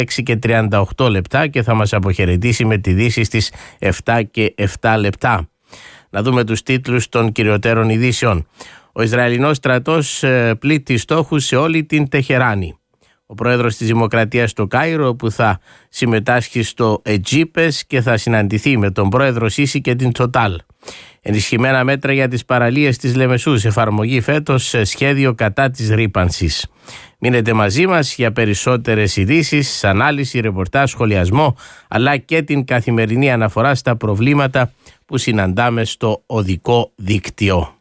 6:38 και θα μας αποχαιρετήσει με τη Δύση στις 7:07. Να δούμε τους τίτλους των κυριωτέρων ειδήσεων. Ο Ισραηλινός στρατός πλήττει στόχους σε όλη την Τεχεράνη. Ο πρόεδρος της Δημοκρατίας στο Κάιρο, που θα συμμετάσχει στο Αιτζίπες και θα συναντηθεί με τον πρόεδρο Σίση και την Total. Ενισχυμένα μέτρα για τις παραλίες της Λεμεσούς, εφαρμογή φέτος σε σχέδιο κατά της ρύπανσης. Μείνετε μαζί μας για περισσότερες ειδήσεις, ανάλυση, ρεπορτάζ, σχολιασμό, αλλά και την καθημερινή αναφορά στα προβλήματα που συναντάμε στο οδικό δίκτυο.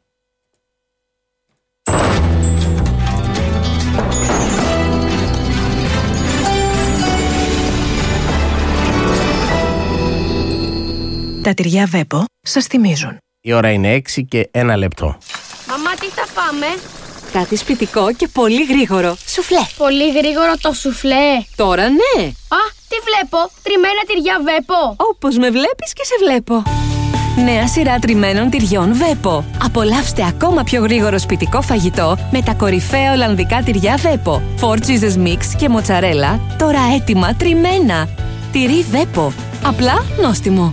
Τα τυριά Βέπο σας θυμίζουν. Η ώρα είναι 6:01. Μαμά, τι θα φάμε? Κάτι σπιτικό και πολύ γρήγορο. Σουφλέ. Πολύ γρήγορο το σουφλέ. Τώρα ναι. Α, τι βλέπω? Τριμμένα τυριά Βέπο. Όπως με βλέπεις και σε βλέπω. Νέα σειρά τριμμένων τυριών Βέπο. Απολαύστε ακόμα πιο γρήγορο σπιτικό φαγητό με τα κορυφαία ολλανδικά τυριά Βέπο. 4 cheeses mix και μοτσαρέλα, τώρα έτοιμα τριμμένα. Τυρί Βέπο. Απλά νόστιμο.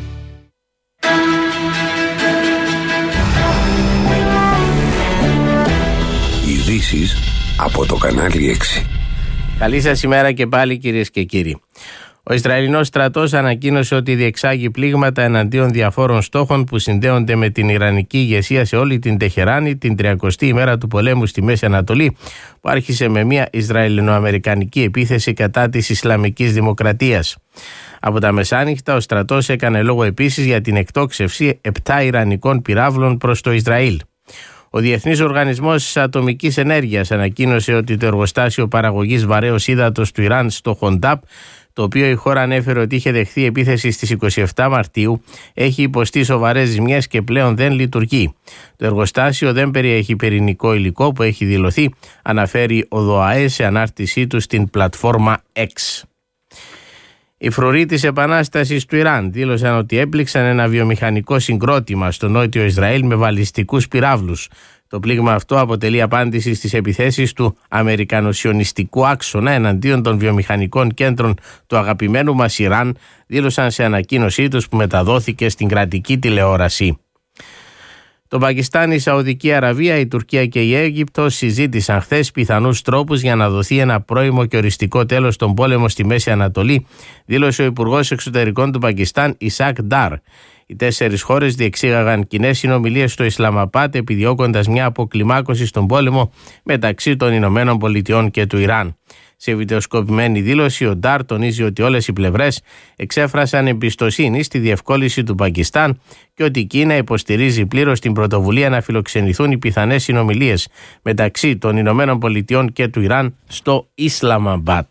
Ειδήσεις από το κανάλι 6. Καλή σας ημέρα και πάλι, κυρίες και κύριοι. Ο Ισραηλινός στρατός ανακοίνωσε ότι διεξάγει πλήγματα εναντίον διαφόρων στόχων που συνδέονται με την Ιρανική ηγεσία σε όλη την Τεχεράνη την 30η ημέρα του πολέμου στη Μέση Ανατολή, που άρχισε με μια Ισραηλινο-αμερικανική επίθεση κατά της Ισλαμικής Δημοκρατίας. Από τα μεσάνυχτα ο στρατός έκανε λόγο επίσης για την εκτόξευση 7 Ιρανικών πυράβλων προς το Ισραήλ. Ο Διεθνής Οργανισμός Ατομικής Ενέργειας ανακοίνωσε ότι το εργοστάσιο παραγωγής βαρέως ύδατος του Ιράν στο Χοντάπ, το οποίο η χώρα ανέφερε ότι είχε δεχθεί επίθεση στις 27 Μαρτίου, έχει υποστεί σοβαρές ζημιές και πλέον δεν λειτουργεί. Το εργοστάσιο δεν περιέχει πυρηνικό υλικό που έχει δηλωθεί, αναφέρει ο ΔΟΑΕ σε ανάρτησή του στην πλατφόρμα X. Οι φρουροί της Επανάστασης του Ιράν δήλωσαν ότι έπληξαν ένα βιομηχανικό συγκρότημα στο νότιο Ισραήλ με βαλιστικούς πυράβλους. Το πλήγμα αυτό αποτελεί απάντηση στις επιθέσεις του Αμερικανοσιονιστικού άξονα εναντίον των βιομηχανικών κέντρων του αγαπημένου μας Ιράν, δήλωσαν σε ανακοίνωσή τους που μεταδόθηκε στην κρατική τηλεόραση. Το Πακιστάν, η Σαουδική Αραβία, η Τουρκία και η Αίγυπτος συζήτησαν χθες πιθανούς τρόπους για να δοθεί ένα πρώιμο και οριστικό τέλος στον πόλεμο στη Μέση Ανατολή, δήλωσε ο Υπουργός Εξωτερικών του Πακιστάν, Ισακ Ντάρ. Οι 4 χώρες διεξήγαγαν κοινές συνομιλίες στο Ισλαμαμπάτ, επιδιώκοντας μια αποκλιμάκωση στον πόλεμο μεταξύ των Ηνωμένων Πολιτειών και του Ιράν. Σε βιντεοσκοπημένη δήλωση, ο Ντάρ τονίζει ότι όλες οι πλευρές εξέφρασαν εμπιστοσύνη στη διευκόλυνση του Πακιστάν και ότι η Κίνα υποστηρίζει πλήρως την πρωτοβουλία να φιλοξενηθούν οι πιθανές συνομιλίες μεταξύ των Ηνωμένων Πολιτειών και του Ιράν στο Ισλαμαμπάτ.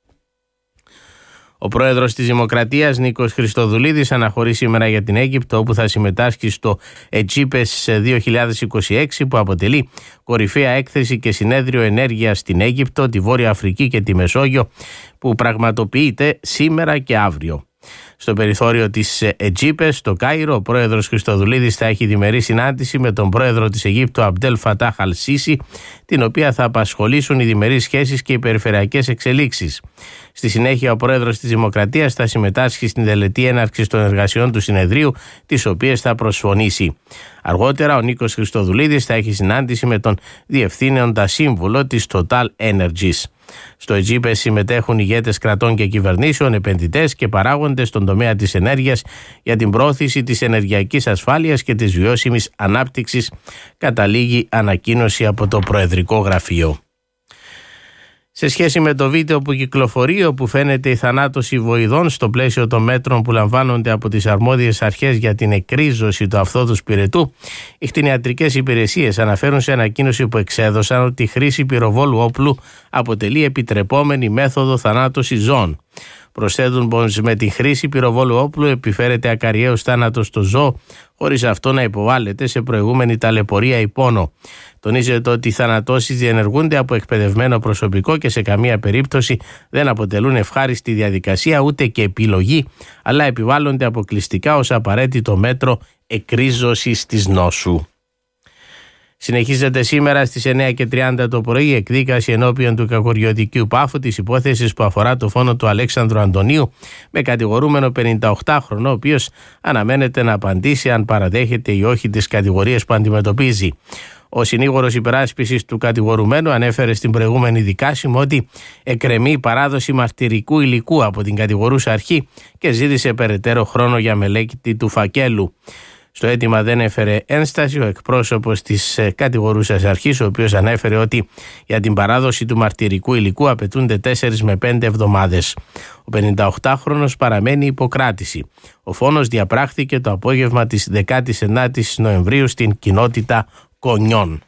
Ο πρόεδρος της Δημοκρατίας, Νίκος Χριστοδουλίδης, αναχωρεί σήμερα για την Αίγυπτο, όπου θα συμμετάσχει στο Αιτζίπες 2026, που αποτελεί κορυφαία έκθεση και συνέδριο ενέργειας στην Αίγυπτο, τη Βόρεια Αφρική και τη Μεσόγειο, που πραγματοποιείται σήμερα και αύριο. Στο περιθώριο της Αιτζίπες, στο Κάιρο, ο πρόεδρος Χριστοδουλίδης θα έχει διμερή συνάντηση με τον πρόεδρο της Αιγύπτου, Αμπτέλ Φατάχ Αλ Σίση, την οποία θα απασχολήσουν οι διμερείς σχέσεις και οι περιφερειακές εξελίξεις. Στη συνέχεια, ο πρόεδρος της Δημοκρατίας θα συμμετάσχει στην τελετή έναρξης των εργασιών του συνεδρίου, τις οποίες θα προσφωνήσει. Αργότερα, ο Νίκος Χριστοδουλίδης θα έχει συνάντηση με τον διευθύνοντα σύμβουλο της Total Energies. Στο Αιτζίπες συμμετέχουν ηγέτες κρατών και κυβερνήσεων, επενδυτές και παράγοντες στον τομέα της ενέργειας για την πρόθεση της ενεργειακής ασφάλειας και της βιώσιμης ανάπτυξης, καταλήγει ανακοίνωση από το Προεδρικό Γραφείο. Σε σχέση με το βίντεο που κυκλοφορεί, όπου φαίνεται η θανάτωση βοηδών στο πλαίσιο των μέτρων που λαμβάνονται από τις αρμόδιες αρχές για την εκρίζωση του αυθόδους πυρετού, οι κτηνιατρικές υπηρεσίες αναφέρουν σε ανακοίνωση που εξέδωσαν ότι η χρήση πυροβόλου όπλου αποτελεί επιτρεπόμενη μέθοδο θανάτωσης ζώων. Προσθέτουν πως με τη χρήση πυροβόλου όπλου επιφέρεται ακαριαίος θάνατος στο ζώο, χωρίς αυτό να υποβάλλεται σε προηγούμενη ταλαιπωρία ή πόνο. Τονίζεται ότι οι θανατώσεις διενεργούνται από εκπαιδευμένο προσωπικό και σε καμία περίπτωση δεν αποτελούν ευχάριστη διαδικασία ούτε και επιλογή, αλλά επιβάλλονται αποκλειστικά ως απαραίτητο μέτρο εκρίζωσης της νόσου. Συνεχίζεται σήμερα στις 9:30 το πρωί η εκδίκαση ενώπιον του Κακοριωτικίου Πάφου της υπόθεσης που αφορά το φόνο του Αλέξανδρου Αντωνίου με κατηγορούμενο 58χρονο, ο οποίος αναμένεται να απαντήσει αν παραδέχεται ή όχι τις κατηγορίες που αντιμετωπίζει. Ο συνήγορος υπεράσπισης του κατηγορουμένου ανέφερε στην προηγούμενη δικάσιμο ότι εκκρεμεί η παράδοση μαρτυρικού υλικού από την κατηγορούσα αρχή και ζήτησε περαιτέρω χρόνο για μελέτη του φακέλου. Στο αίτημα δεν έφερε ένσταση ο εκπρόσωπος της κατηγορούσας αρχής, ο οποίος ανέφερε ότι για την παράδοση του μαρτυρικού υλικού απαιτούνται 4 με 5 εβδομάδες. Ο 58χρονος παραμένει υποκράτηση. Ο φόνος διαπράχθηκε το απόγευμα της 19ης Νοεμβρίου στην κοινότητα Κονιών.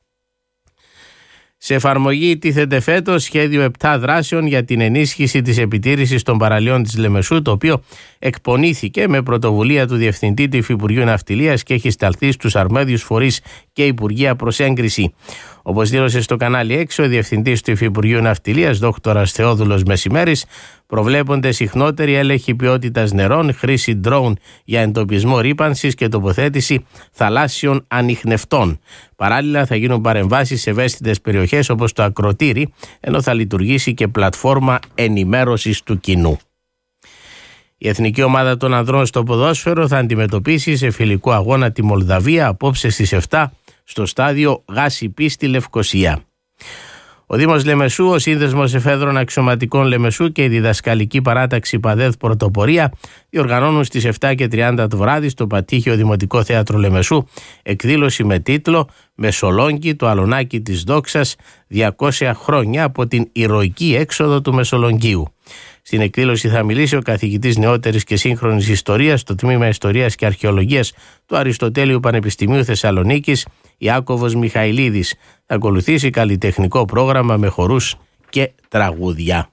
Σε εφαρμογή τίθεται φέτος σχέδιο 7 δράσεων για την ενίσχυση της επιτήρησης των παραλίων της Λεμεσού, το οποίο εκπονήθηκε με πρωτοβουλία του Διευθυντή του Υφυπουργείου Ναυτιλίας και έχει σταλθεί στους αρμόδιους φορείς και υπουργεία προς έγκριση. Όπως δήλωσε στο κανάλι 6 ο Διευθυντής του Υφυπουργείου Ναυτιλίας, Δόκτωρας Θεόδουλος Μεσημέρης, προβλέπονται συχνότερη έλεγχη ποιότητας νερών, χρήση ντρόουν για εντοπισμό ρύπανσης και τοποθέτηση θαλάσσιων ανιχνευτών. Παράλληλα, θα γίνουν παρεμβάσεις σε ευαίσθητες περιοχές όπως το ακροτήρι, ενώ θα λειτουργήσει και πλατφόρμα ενημέρωσης του κοινού. Η εθνική ομάδα των ανδρών στο ποδόσφαιρο θα αντιμετωπίσει σε φιλικό αγώνα τη Μολδαβία απόψε στις 7 στο στάδιο Γάσιπη στη Λευκοσία. Ο Δήμος Λεμεσού, ο Σύνδεσμος Εφέδρων Αξιωματικών Λεμεσού και η Διδασκαλική Παράταξη ΠΑΔΕΘ Πρωτοπορία διοργανώνουν στις 7:30 το βράδυ στο Πατήχιο Δημοτικό Θέατρο Λεμεσού εκδήλωση με τίτλο «Μεσολόγγι, το αλωνάκι της δόξας, 200 χρόνια από την ηρωική έξοδο του Μεσολογγίου». Στην εκδήλωση θα μιλήσει ο καθηγητής νεότερης και σύγχρονης ιστορίας στο Τμήμα Ιστορίας και Αρχαιολογίας του Αριστοτέλειου Πανεπιστημίου Θεσσαλονίκης, Ιάκωβος Μιχαηλίδης. Θα ακολουθήσει καλλιτεχνικό πρόγραμμα με χορούς και τραγούδια.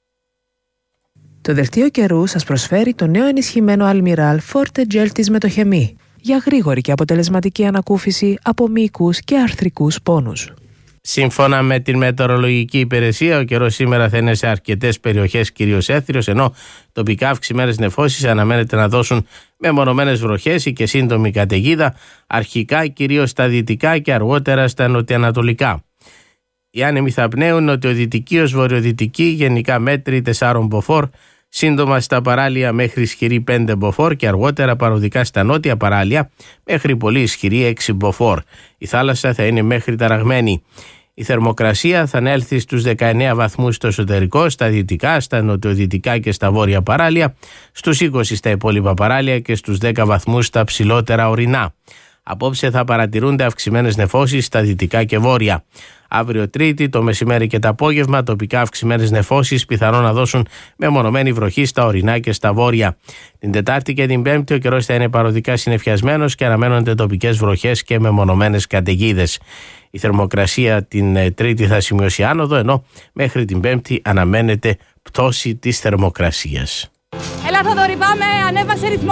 Το δελτίο καιρού σας προσφέρει το νέο ενισχυμένο Αλμιράλ Forte Gel της Μετοχεμή για γρήγορη και αποτελεσματική ανακούφιση από μυϊκούς και αρθρικούς πόνους. Σύμφωνα με την μετεωρολογική υπηρεσία, ο καιρός σήμερα θα είναι σε αρκετές περιοχές κυρίως έθριος, ενώ τοπικά αυξημένες νεφώσεις αναμένεται να δώσουν μεμονωμένες βροχές ή και σύντομη καταιγίδα, αρχικά κυρίως στα δυτικά και αργότερα στα νοτιοανατολικά. Οι άνεμοι θα πνέουν νοτιοδυτική ως βορειοδυτική, γενικά μέτρη 4 μποφόρ, σύντομα στα παράλια μέχρι ισχυρή 5 μποφόρ και αργότερα παροδικά στα νότια παράλια μέχρι πολύ ισχυρή 6 μποφόρ. Η θάλασσα θα είναι μέχρι ταραγμένη. Η θερμοκρασία θα ανέλθει στους 19 βαθμούς στο εσωτερικό, στα δυτικά, στα νοτιοδυτικά και στα βόρεια παράλια, στους 20 στα υπόλοιπα παράλια και στους 10 βαθμούς στα ψηλότερα ορεινά. Απόψε θα παρατηρούνται αυξημένες νεφώσεις στα δυτικά και βόρεια. Αύριο Τρίτη, το μεσημέρι και το απόγευμα, τοπικά αυξημένες νεφώσεις πιθανόν να δώσουν μεμονωμένη βροχή στα ορεινά και στα βόρεια. Την Τετάρτη και την Πέμπτη ο καιρός θα είναι παροδικά συννεφιασμένος και αναμένονται τοπικές βροχές και μεμονωμένες καταιγίδες. Η θερμοκρασία την Τρίτη θα σημειώσει άνοδο, ενώ μέχρι την Πέμπτη αναμένεται πτώση της θερμοκρασίας. Έλα Θοδωρή, πάμε, ανέβασε ρυθμό!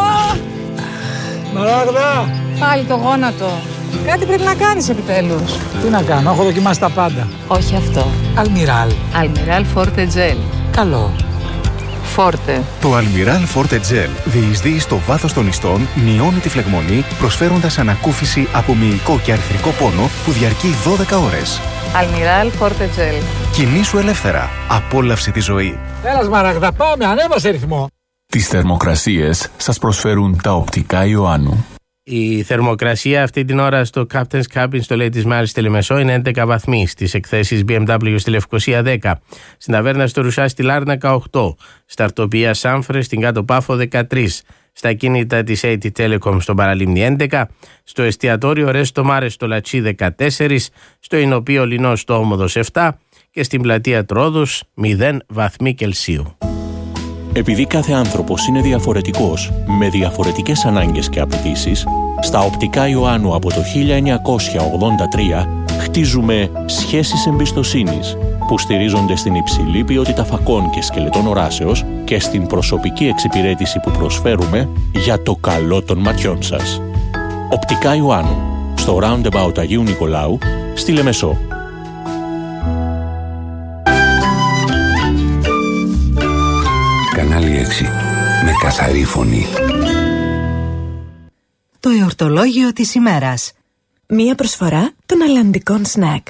Μαράγδα! Πάλι το γόνατο. Κάτι πρέπει να κάνεις επιτέλους. Τι να κάνω, έχω δοκιμάσει τα πάντα. Όχι αυτό. Αλμιράλ. Αλμιράλ Forte Gel. Καλό. Forte. Το Αλμιράλ Forte Gel διεισδύει στο βάθος των ιστών, μειώνει τη φλεγμονή, προσφέροντας ανακούφιση από μυϊκό και αρθρικό πόνο που διαρκεί 12 ώρες. Αλμιράλ Forte Gel. Κινήσου ελεύθερα. Απόλαυσε τη ζωή. Έλα Μαράγδα, πάμε, ανέβασε ρυθμό. Τις θερμοκρασίες σας προσφέρουν τα οπτικά Ιωάννου. Η θερμοκρασία αυτή την ώρα στο Captain's Cabin στο Ladies Marriage στη Λεμεσό είναι 11 βαθμοί. Στις εκθέσεις BMW στη Λευκοσία 10. Στην ταβέρνα στο Ρουσά στη Λάρνακα 8. Στα αρτοπία Σάμφρε στην Κάτω Πάφο 13. Στα κίνητα της AT Telecom στο Παραλίμνη 11. Στο εστιατόριο Ρέστο Μάρε στο Λατσί 14. Στο Ινοπείο Λινό στο Όμοδος 7. Και στην πλατεία Τρόδους 0 βαθμοί Κελσίου. Επειδή κάθε άνθρωπος είναι διαφορετικός, με διαφορετικές ανάγκες και απαιτήσεις, στα οπτικά Ιωάννου από το 1983 χτίζουμε σχέσεις εμπιστοσύνης που στηρίζονται στην υψηλή ποιότητα φακών και σκελετών οράσεως και στην προσωπική εξυπηρέτηση που προσφέρουμε για το καλό των ματιών σας. Οπτικά Ιωάννου, στο Roundabout Αγίου Νικολάου, στη Λεμεσό. Κανάλι 6. Με καθαρή φωνή. Το εορτολόγιο της ημέρας. Μία προσφορά των Ολλανδικών Σνακ.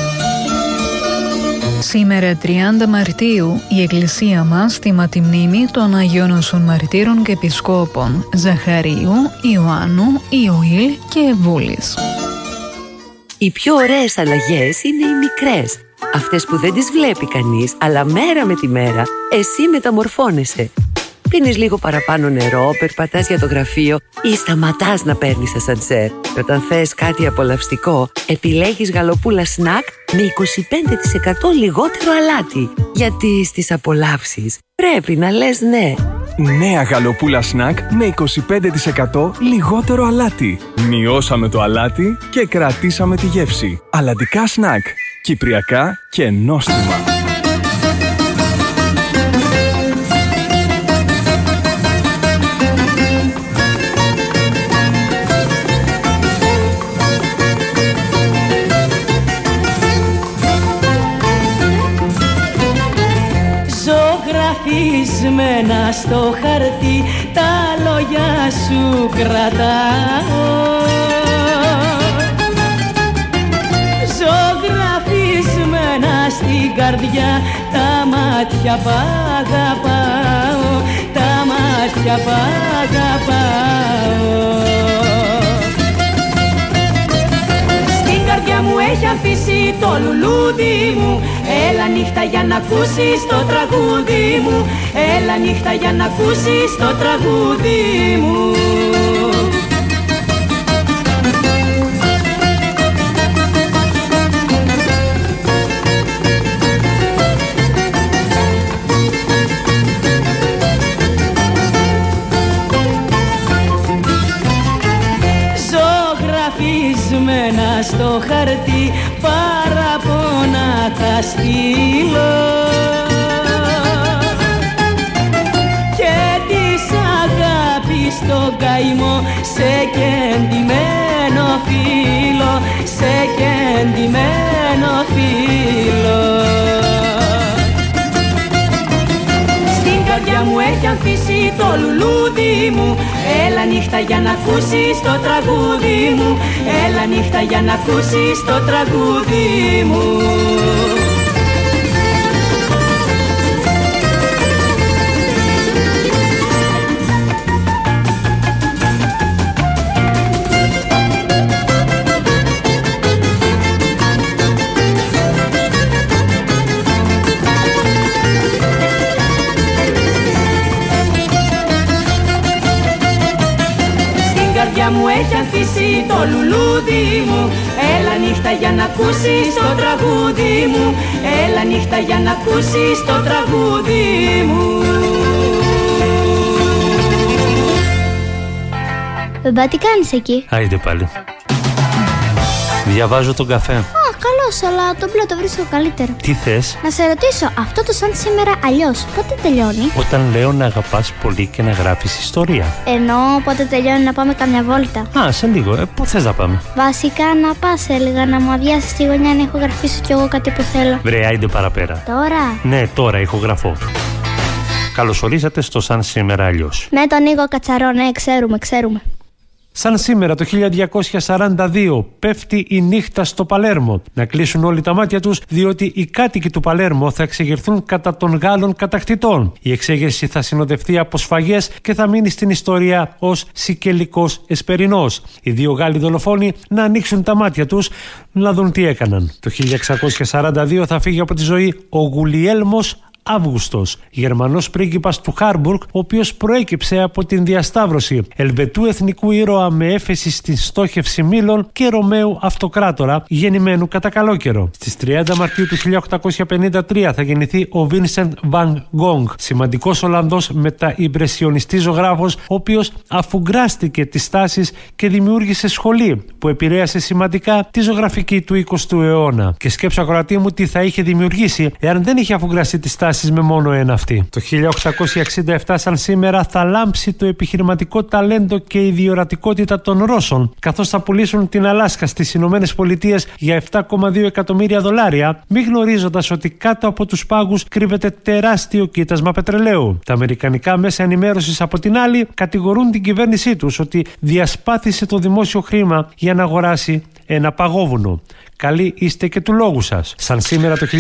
Σήμερα 30 Μαρτίου η Εκκλησία μας τιμά τη μνήμη των Αγίων Όσων Μαρτύρων και Επισκόπων Ζαχαρίου, Ιωάννου, Ιωήλ και Εβούλης. Οι πιο ωραίες αλλαγές είναι οι μικρές. Αυτές που δεν τις βλέπει κανείς, αλλά μέρα με τη μέρα εσύ μεταμορφώνεσαι. Πίνεις λίγο παραπάνω νερό, περπατάς για το γραφείο ή σταματάς να παίρνεις ασανσέρ. Και όταν θες κάτι απολαυστικό, επιλέγεις γαλοπούλα σνακ με 25% λιγότερο αλάτι. Γιατί στις απολαύσεις πρέπει να λες ναι. Νέα γαλοπούλα σνακ με 25% λιγότερο αλάτι. Μειώσαμε το αλάτι και κρατήσαμε τη γεύση. Αλλαντικά σνακ. Κυπριακά και νόστιμα. Ζωγραφισμένα στο χαρτί τα λόγια σου κρατάω. Ζωγραφισμένα στην καρδιά τα μάτια που αγαπάω, τα μάτια που αγαπάω. Στην καρδιά μου έχει αφήσει το λουλούδι μου. Έλα νύχτα για να ακούσεις το τραγούδι μου. Έλα νύχτα για να ακούσεις το τραγούδι μου. Ζωγραφισμένα στο χαρτί παραπονά θα στείλω και της αγάπης το καημό σε κεντυμένο φύλλο, σε κεντυμένο φύλλο. Στην καρδιά μου έχει αφήσει το λουλούδι μου. Έλα νύχτα για να ακούσεις το τραγούδι μου. Έλα νύχτα για να ακούσεις το τραγούδι μου. Μου έχει αφήσει το λουλούδι μου. Έλα νύχτα για να ακούσεις το τραγούδι μου. Έλα νύχτα για να ακούσεις το τραγούδι μου. Μπαμπά, τι κάνεις εκεί? Άιντε πάλι. Διαβάζω τον καφέ. Καλώς, αλλά το μπλε το βρίσκω καλύτερο. Τι θες? Να σε ρωτήσω, αυτό το σαν σήμερα αλλιώς, πότε τελειώνει? Όταν λέω να αγαπάς πολύ και να γράφεις ιστορία. Ενώ πότε τελειώνει να πάμε καμιά βόλτα. Α, σε λίγο. Πού θες να πάμε? Βασικά να πας, έλεγα, να μου αδειάσεις τη γωνιά να ηχογραφήσω κι εγώ κάτι που θέλω. Βρε, άιντε παραπέρα. Τώρα? Ναι, τώρα ηχογραφώ. Καλωσορίσατε στο Σαν σήμερα αλλιώς. Ναι, τον Νίκο Κατσαρό, ναι, ξέρουμε. Σαν σήμερα το 1242 πέφτει η νύχτα στο Παλέρμο. Να κλείσουν όλοι τα μάτια τους, διότι οι κάτοικοι του Παλέρμο θα εξεγερθούν κατά των Γάλλων κατακτητών. Η εξέγερση θα συνοδευτεί από σφαγές και θα μείνει στην ιστορία ως Σικελικός Εσπερινός. Οι δύο Γάλλοι δολοφόνοι να ανοίξουν τα μάτια τους, να δουν τι έκαναν. Το 1642 θα φύγει από τη ζωή ο Γουλιέλμος Αύγουστος, Γερμανός πρίγκιπας του Χάρμπουργκ, ο οποίος προέκυψε από την διασταύρωση Ελβετού εθνικού ήρωα με έφεση στην στόχευση Μήλων και Ρωμαίου αυτοκράτορα, γεννημένου κατά καλό καιρό. Στις 30 Μαρτίου του 1853 θα γεννηθεί ο Βίνσεντ Βαν Γκόγκ, σημαντικός Ολλανδός μεταϊμπρεσιονιστής ζωγράφος, ο οποίος αφουγκράστηκε τις τάσεις και δημιούργησε σχολή που επηρέασε σημαντικά τη ζωγραφική του 20ου αιώνα. Και σκέψου, ακροατή μου, τι θα είχε δημιουργήσει εάν δεν είχε αφουγκραστεί τις τάσεις με μόνο ένα αυτή. Το 1867 σαν σήμερα θα λάμψει το επιχειρηματικό ταλέντο και η διορατικότητα των Ρώσων, καθώς θα πουλήσουν την Αλάσκα στις Ηνωμένες Πολιτείες για 7,2 εκατομμύρια δολάρια, μη γνωρίζοντας ότι κάτω από τους πάγους κρύβεται τεράστιο κοίτασμα πετρελαίου. Τα αμερικανικά μέσα ενημέρωσης, από την άλλη, κατηγορούν την κυβέρνησή τους ότι διασπάθησε το δημόσιο χρήμα για να αγοράσει ένα παγόβουνο. Καλοί είστε και του λόγου σας. Σαν σήμερα το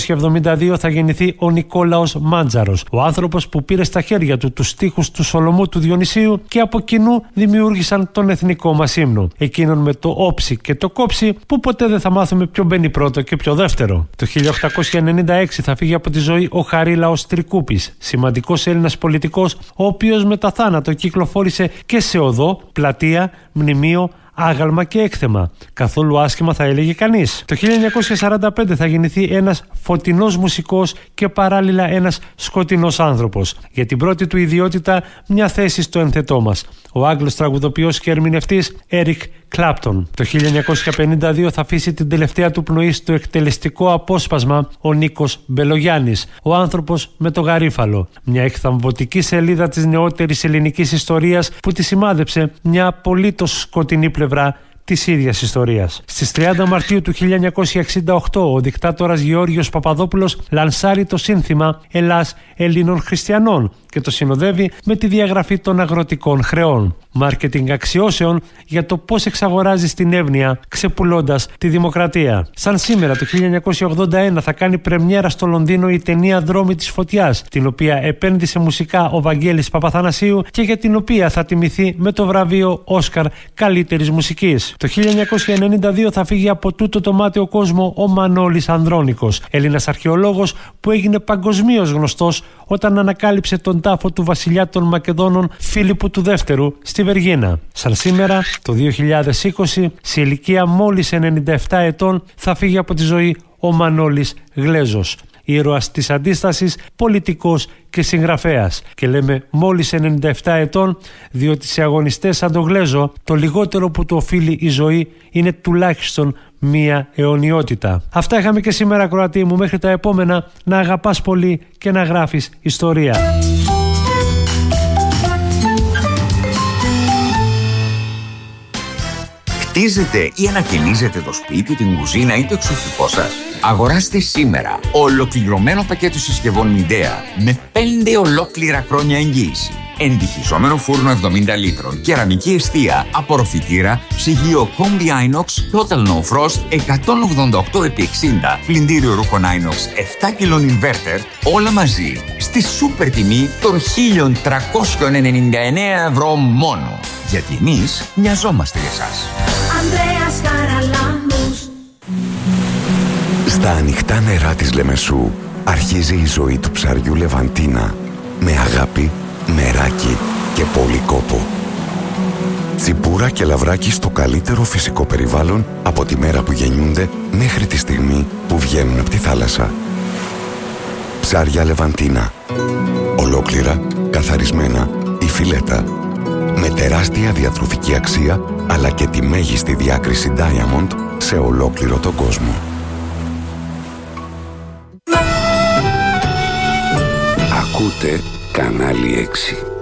1872 θα γεννηθεί ο Νικόλαος Μάντζαρος, ο άνθρωπος που πήρε στα χέρια του τους στίχους του Σολομού του Διονυσίου και από κοινού δημιούργησαν τον εθνικό μας ύμνο. Εκείνον με το όψι και το κόψι που ποτέ δεν θα μάθουμε ποιο μπαίνει πρώτο και ποιο δεύτερο. Το 1896 θα φύγει από τη ζωή ο Χαρίλαος Τρικούπης, σημαντικός Έλληνας πολιτικός, ο οποίος μετά θάνατο κυκλοφόρησε και σε οδό, πλατεία, μνημείο, άγαλμα και έκθεμα. Καθόλου άσχημα θα έλεγε κανείς. Το 1945 θα γεννηθεί ένας φωτεινός μουσικός και παράλληλα ένας σκοτεινός άνθρωπος. Για την πρώτη του ιδιότητα μια θέση στο ενθετό μας. Ο Άγγλος τραγουδοποιός και ερμηνευτής Έρικ Κλάπτον. Το 1952 θα αφήσει την τελευταία του πνοή στο εκτελεστικό απόσπασμα ο Νίκος Μπελογιάννης, ο άνθρωπος με το γαρίφαλο. Μια εκθαμβωτική σελίδα της νεότερης ελληνικής ιστορίας που τη σημάδεψε μια απολύτως σκοτεινή πλευρά της ίδιας ιστορίας. Στις 30 Μαρτίου του 1968 ο δικτάτορας Γεώργιος Παπαδόπουλος λανσάρει το σύνθημα «Ελλάς Ελλήνων Χριστιανών» και το συνοδεύει με τη διαγραφή των αγροτικών χρεών. Μάρκετινγκ αξιώσεων για το πώς εξαγοράζει στην εύνοια ξεπουλώντας τη δημοκρατία. Σαν σήμερα το 1981 θα κάνει πρεμιέρα στο Λονδίνο η ταινία «Δρόμοι της Φωτιάς», την οποία επένδυσε μουσικά ο Βαγγέλης Παπαθανασίου και για την οποία θα τιμηθεί με το βραβείο Όσκαρ καλύτερης μουσικής. Το 1992 θα φύγει από τούτο το μάταιο κόσμο ο Μανώλης Ανδρώνικος, Έλληνας αρχαιολόγος που έγινε παγκοσμίως γνωστός όταν ανακάλυψε τον τάφο του βασιλιά των Μακεδόνων Φίλιππου του Δεύτερου στη Βεργίνα. Σαν σήμερα, το 2020, σε ηλικία μόλις 97 ετών, θα φύγει από τη ζωή ο Μανώλης Γλέζος, ήρωας της αντίστασης, πολιτικός και συγγραφέας. Και λέμε μόλις 97 ετών, διότι σε αγωνιστές σαν τον Γλέζο, το λιγότερο που του οφείλει η ζωή είναι τουλάχιστον μία αιωνιότητα. Αυτά είχαμε και σήμερα, ακροατή μου. Μέχρι τα επόμενα, να αγαπάς πολύ και να γράφεις ιστορία. Χτίζετε ή ανακαινίζετε το σπίτι, την κουζίνα ή το εξοχικό σας? Αγοράστε σήμερα ολοκληρωμένο πακέτο συσκευών Midea με 5 ολόκληρα χρόνια εγγύηση. Εντυχισόμενο φούρνο 70 λίτρων, κεραμική εστία, απορροφητήρα, ψυγείο Combi Inox, Total No Frost 188x60, πλυντήριο ρούχων Inox 7 κιλών inverter, όλα μαζί στη σούπερ τιμή των 1.399 ευρώ μόνο. Γιατί εμείς μοιαζόμαστε για εσάς. Ανδρέας Χαραλάμπους. Στα ανοιχτά νερά της Λεμεσού αρχίζει η ζωή του ψαριού Λεβαντίνα με αγάπη, μεράκι και πολύ κόπο. Τσιμπούρα και λαβράκι στο καλύτερο φυσικό περιβάλλον από τη μέρα που γεννιούνται μέχρι τη στιγμή που βγαίνουν από τη θάλασσα. Ψάρια Λεβαντίνα. Ολόκληρα, καθαρισμένα ή φιλέτα. Με τεράστια διατροφική αξία αλλά και τη μέγιστη διάκριση Diamond σε ολόκληρο τον κόσμο. Ακούτε Κανάλι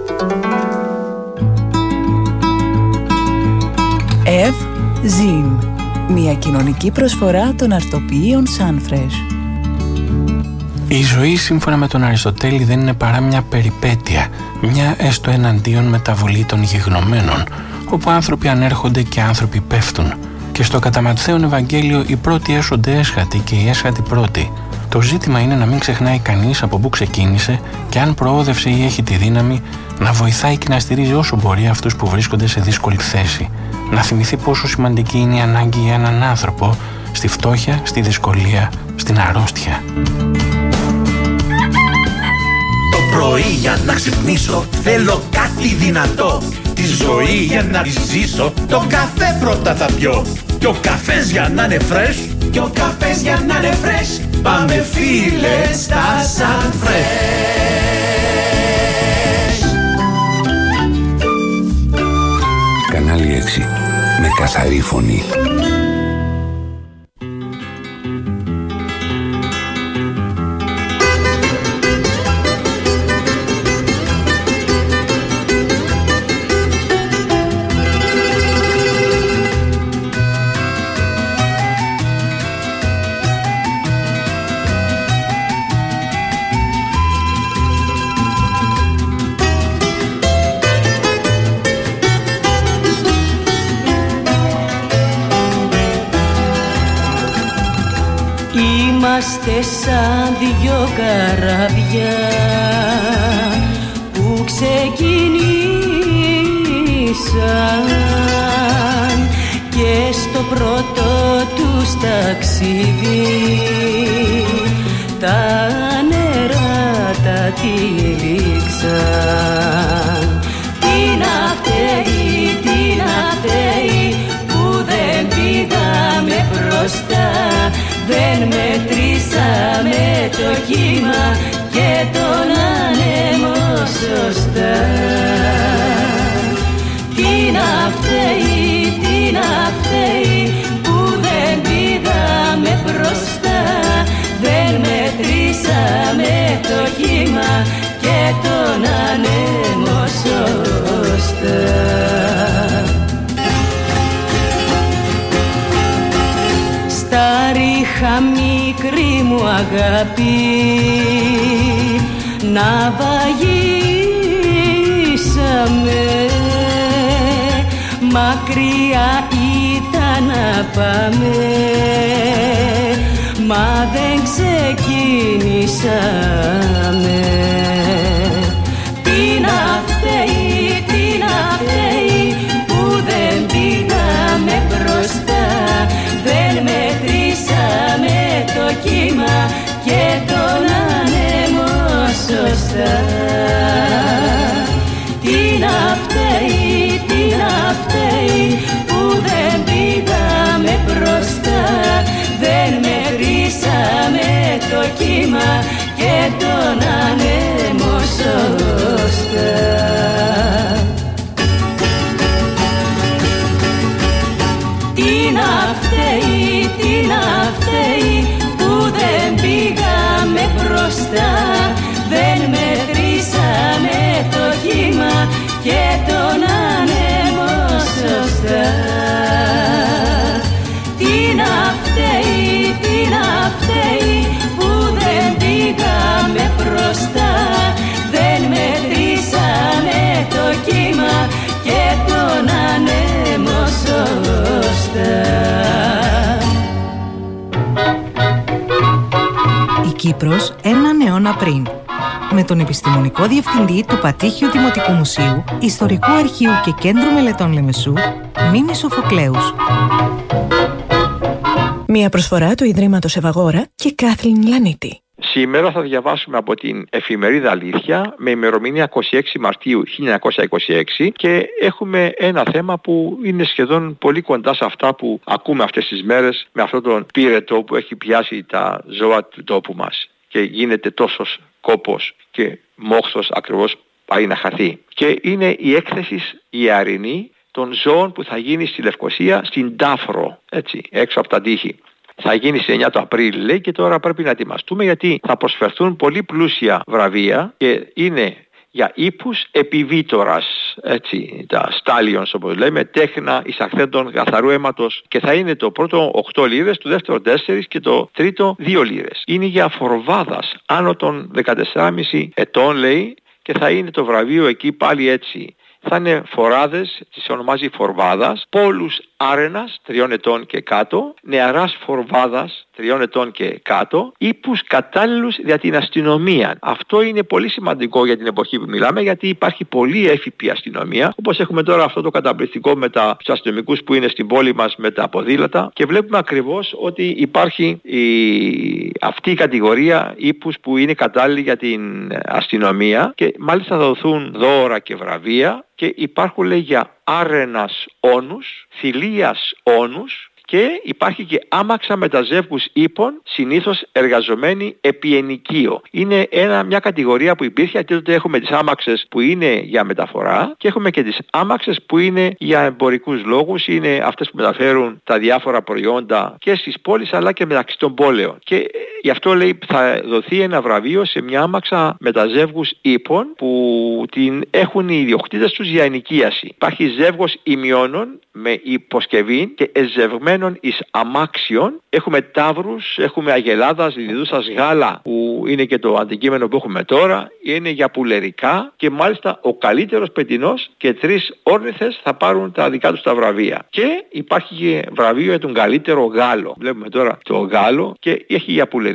6. Ευζήν. Μια κοινωνική προσφορά των αρτοποιείων Sunfresh. Η ζωή σύμφωνα με τον Αριστοτέλη δεν είναι παρά μια περιπέτεια, μια έστω εναντίον μεταβολή των γεγνωμένων, όπου άνθρωποι ανέρχονται και άνθρωποι πέφτουν. Και στο κατά Ματθαίον Ευαγγέλιο οι πρώτοι έσονται έσχατοι και οι έσχατοι πρώτοι. Το ζήτημα είναι να μην ξεχνάει κανείς από πού ξεκίνησε και αν προόδευσε ή έχει τη δύναμη να βοηθάει και να στηρίζει όσο μπορεί αυτούς που βρίσκονται σε δύσκολη θέση. Να θυμηθεί πόσο σημαντική είναι η ανάγκη για έναν άνθρωπο στη φτώχεια, στη δυσκολία, στην αρρώστια. Το πρωί για να ξυπνήσω θέλω κάτι δυνατό. Τη ζωή για να τη ζήσω τον καφέ πρώτα θα πιω. Και ο καφές για να είναι fresh, και ο καφές για να είναι fresh, πάμε φίλε στα Sunfresh. Κανάλι 6. Με καθαρή φωνή. Είμαστε σαν δυο καράβια που ξεκινήσαν και στο πρώτο τους ταξίδι τα νερά τα τυλίξαν. Τι να φταίει που δεν πήγαμε μπροστά, δεν μετρήσαμε το κύμα και τον άνεμο σωστά. Τι να φταίει που δεν πήγαμε μπροστά, δεν μετρήσαμε το κύμα και τον άνεμο σωστά. Στα ρίχα μικρή μου αγάπη ναυαγίσαμε, μακριά ήταν να πάμε, μα δεν ξεκινήσαμε. Τι να φταίει που δεν πήγαμε μπροστά, δεν μετρήσαμε το κύμα και τον άνεμο σωστά. Τι να φταίει που δεν πήγαμε μπροστά, δεν μετρήσαμε το κύμα και τον άνεμο σωστά. Τι να φταίει που δεν πήγαμε μπροστά, δεν μετρήσαμε το κύμα και τον άνεμο σωστά. Τι να φταίει που δεν πήγαμε μπροστά, δεν μετρήσαμε το κύμα και τον άνεμο σωστά. Η Κύπρος έναν αιώνα πριν. Με τον επιστημονικό διευθυντή του Πατήχιου Δημοτικού Μουσείου, Ιστορικού Αρχείου και Κέντρου Μελετών Λεμεσού, Μίμη Σοφοκλέους. Μια προσφορά του Ιδρύματος Ευαγόρα και Κάθλιν Λανίτη. Σήμερα θα διαβάσουμε από την εφημερίδα Αλήθεια με ημερομηνία 26 Μαρτίου 1926 και έχουμε ένα θέμα που είναι σχεδόν πολύ κοντά σε αυτά που ακούμε αυτές τις μέρες με αυτόν τον πύρετο που έχει πιάσει τα ζώα του τόπου μας και γίνεται τόσος κόπος και μόχθος ακριβώς πάει να χαθεί. Και είναι η έκθεση ιαρινή των ζώων που θα γίνει στη Λευκοσία στην Τάφρο, έτσι, έξω από τα τείχη. Θα γίνει στις 9 του Απρίλη, λέει, και τώρα πρέπει να ετοιμαστούμε γιατί θα προσφερθούν πολύ πλούσια βραβεία και είναι για ύπους επιβίτορας, έτσι, τα στάλιονς όπως λέμε, τέχνα εισαχθέντων καθαρού αίματος, και θα είναι το πρώτο 8 λίρες, το δεύτερο 4 και το τρίτο 2 λίρες. Είναι για φορβάδας άνω των 14,5 ετών, λέει, και θα είναι το βραβείο εκεί πάλι έτσι. Θα είναι φοράδες, τις ονομάζει φορβάδας, πόλους άρενας 3 ετών και κάτω, νεαράς φορβάδας 3 ετών και κάτω, ύπους κατάλληλους για την αστυνομία. Αυτό είναι πολύ σημαντικό για την εποχή που μιλάμε, γιατί υπάρχει πολύ έφυπη αστυνομία, όπως έχουμε τώρα αυτό το καταπληκτικό με τους αστυνομικούς που είναι στην πόλη μας με τα ποδήλατα, και βλέπουμε ακριβώς ότι υπάρχει αυτή η κατηγορία ύπους που είναι κατάλληλοι για την αστυνομία και μάλιστα θα δοθούν δώρα και βραβεία. Και υπάρχουν, λέει, για άρενας όνους, θηλίας όνους, και υπάρχει και άμαξα μεταζεύγους ύπων, συνήθως εργαζομένοι επί ενοικείο. Είναι μια κατηγορία που υπήρχε, γιατί τότε έχουμε τις άμαξες που είναι για μεταφορά και έχουμε και τις άμαξες που είναι για εμπορικούς λόγους, είναι αυτές που μεταφέρουν τα διάφορα προϊόντα και στις πόλεις αλλά και μεταξύ των πόλεων. Και γι' αυτό, λέει, θα δοθεί ένα βραβείο σε μια άμαξα μεταζεύγους ύπων που την έχουν οι ιδιοκτήτες τους για ενοικίαση. Υπάρχει ζεύγος ημιώνων με υποσκευή και εζευγμένων εις αμάξιων. Έχουμε ταύρους, έχουμε αγελάδας, διδούσας γάλα που είναι και το αντικείμενο που έχουμε τώρα. Είναι για πουλερικά και μάλιστα ο καλύτερος πετεινός και 3 όρνηθες θα πάρουν τα δικά τους τα βραβεία. Και υπάρχει και βραβείο για τον καλύτερο Γάλλο. Βλέπουμε τώρα το Γάλλο και έχει για πουλερικά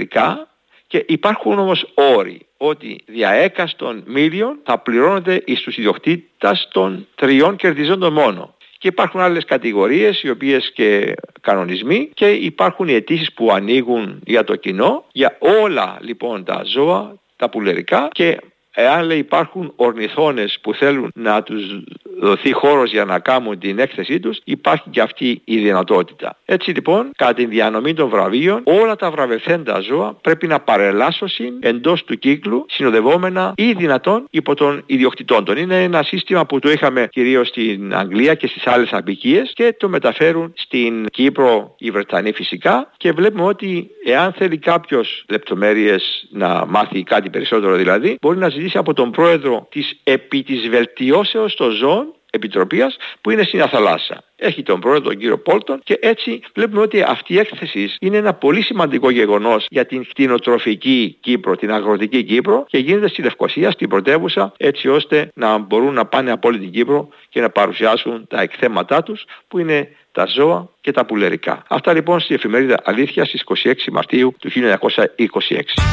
πουλερικά, και υπάρχουν όμως όροι ότι δια έκαστον μίλιον θα πληρώνονται εις τους ιδιοκτήτας των 3 κερδιζόντων μόνο. Και υπάρχουν άλλες κατηγορίες οι οποίες και κανονισμοί, και υπάρχουν οι αιτήσεις που ανοίγουν για το κοινό για όλα λοιπόν τα ζώα, τα πουλερικά, και εάν υπάρχουν ορνηθώνες που θέλουν να τους δοθεί χώρος για να κάνουν την έκθεσή τους, υπάρχει και αυτή η δυνατότητα. Έτσι λοιπόν, κατά τη διανομή των βραβείων, όλα τα βραβευθέντα ζώα πρέπει να παρελάσσωσιν εντός του κύκλου, συνοδευόμενα ή δυνατόν υπό των ιδιοκτητών των. Είναι ένα σύστημα που το είχαμε κυρίως στην Αγγλία και στις άλλες απικίες, και το μεταφέρουν στην Κύπρο οι Βρετανοί φυσικά, και βλέπουμε ότι εάν θέλει κάποιος λεπτομέρειες, να μάθει κάτι περισσότερο δηλαδή, μπορεί να ζητήσει από τον πρόεδρο της επί της βελτιώσεως των ζώων επιτροπής που είναι στην Αθαλάσσα. Έχει τον πρόεδρο τον κύριο Πόλτον, και έτσι βλέπουμε ότι αυτή η έκθεση είναι ένα πολύ σημαντικό γεγονός για την κτηνοτροφική Κύπρο, την αγροτική Κύπρο, και γίνεται στη Λευκοσία, στην πρωτεύουσα, έτσι ώστε να μπορούν να πάνε από όλη την Κύπρο και να παρουσιάσουν τα εκθέματά τους, που είναι τα ζώα και τα πουλερικά. Αυτά λοιπόν στη εφημερίδα Αλήθεια στις 26 Μαρτίου του 1926.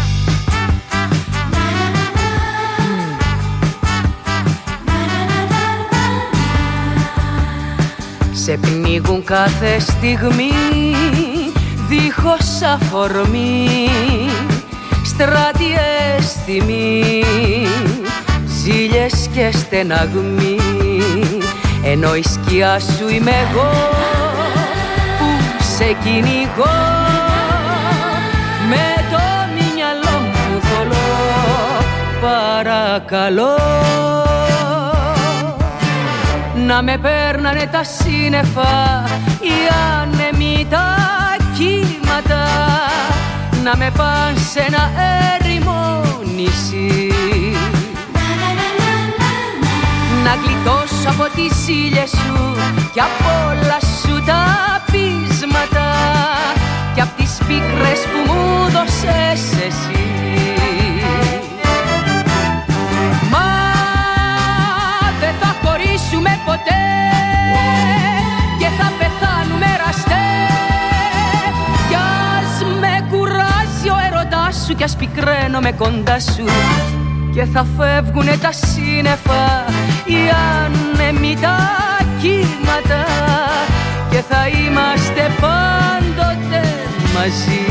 Σε πνίγουν κάθε στιγμή δίχως αφορμή, στράτιες θυμοί, ζήλιες και στεναγμοί, ενώ η σκιά σου είμαι εγώ που σε κυνηγώ με το μυαλό μου θολό. Παρακαλώ να με παίρνανε τα σύννεφα, οι άνεμοι τα κύματα, να με παν σε ένα έρημο νησί, να γλιτώσω από τις ζήλιες σου και από όλα σου τα πείσματα, και απ' τις πίκρες που μου δώσες εσύ. Ποτέ και θα πεθάνουμε ραστέ, κι ας με κουράζει ο έρωτάς σου, κι ας πικραίνομαι κοντά σου, και θα φεύγουνε τα σύννεφα, οι άνεμοι τα κύματα, και θα είμαστε πάντοτε μαζί.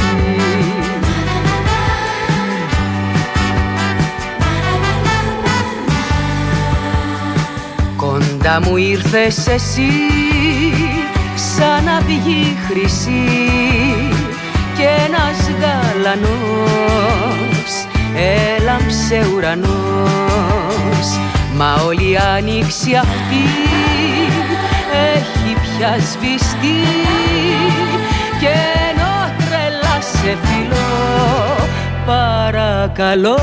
Κοντά μου ήρθες εσύ σαν αυγή χρυσή, και ένας γαλανός έλαμψε ουρανός, μα όλη η άνοιξη αυτή έχει πια σβηστεί, και ενώ τρελά σε φιλώ, παρακαλώ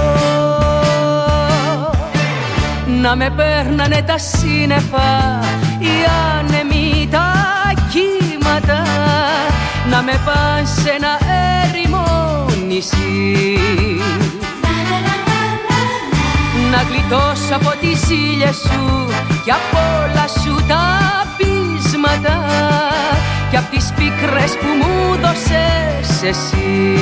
να με παίρνανε τα σύννεφα, οι άνεμοι τα κύματα, να με παν σε ένα έρημο νησί, να γλιτώσω από τις ζήλιες σου και από όλα σου τα πείσματα, και απ' τις πίκρες που μου δώσες εσύ.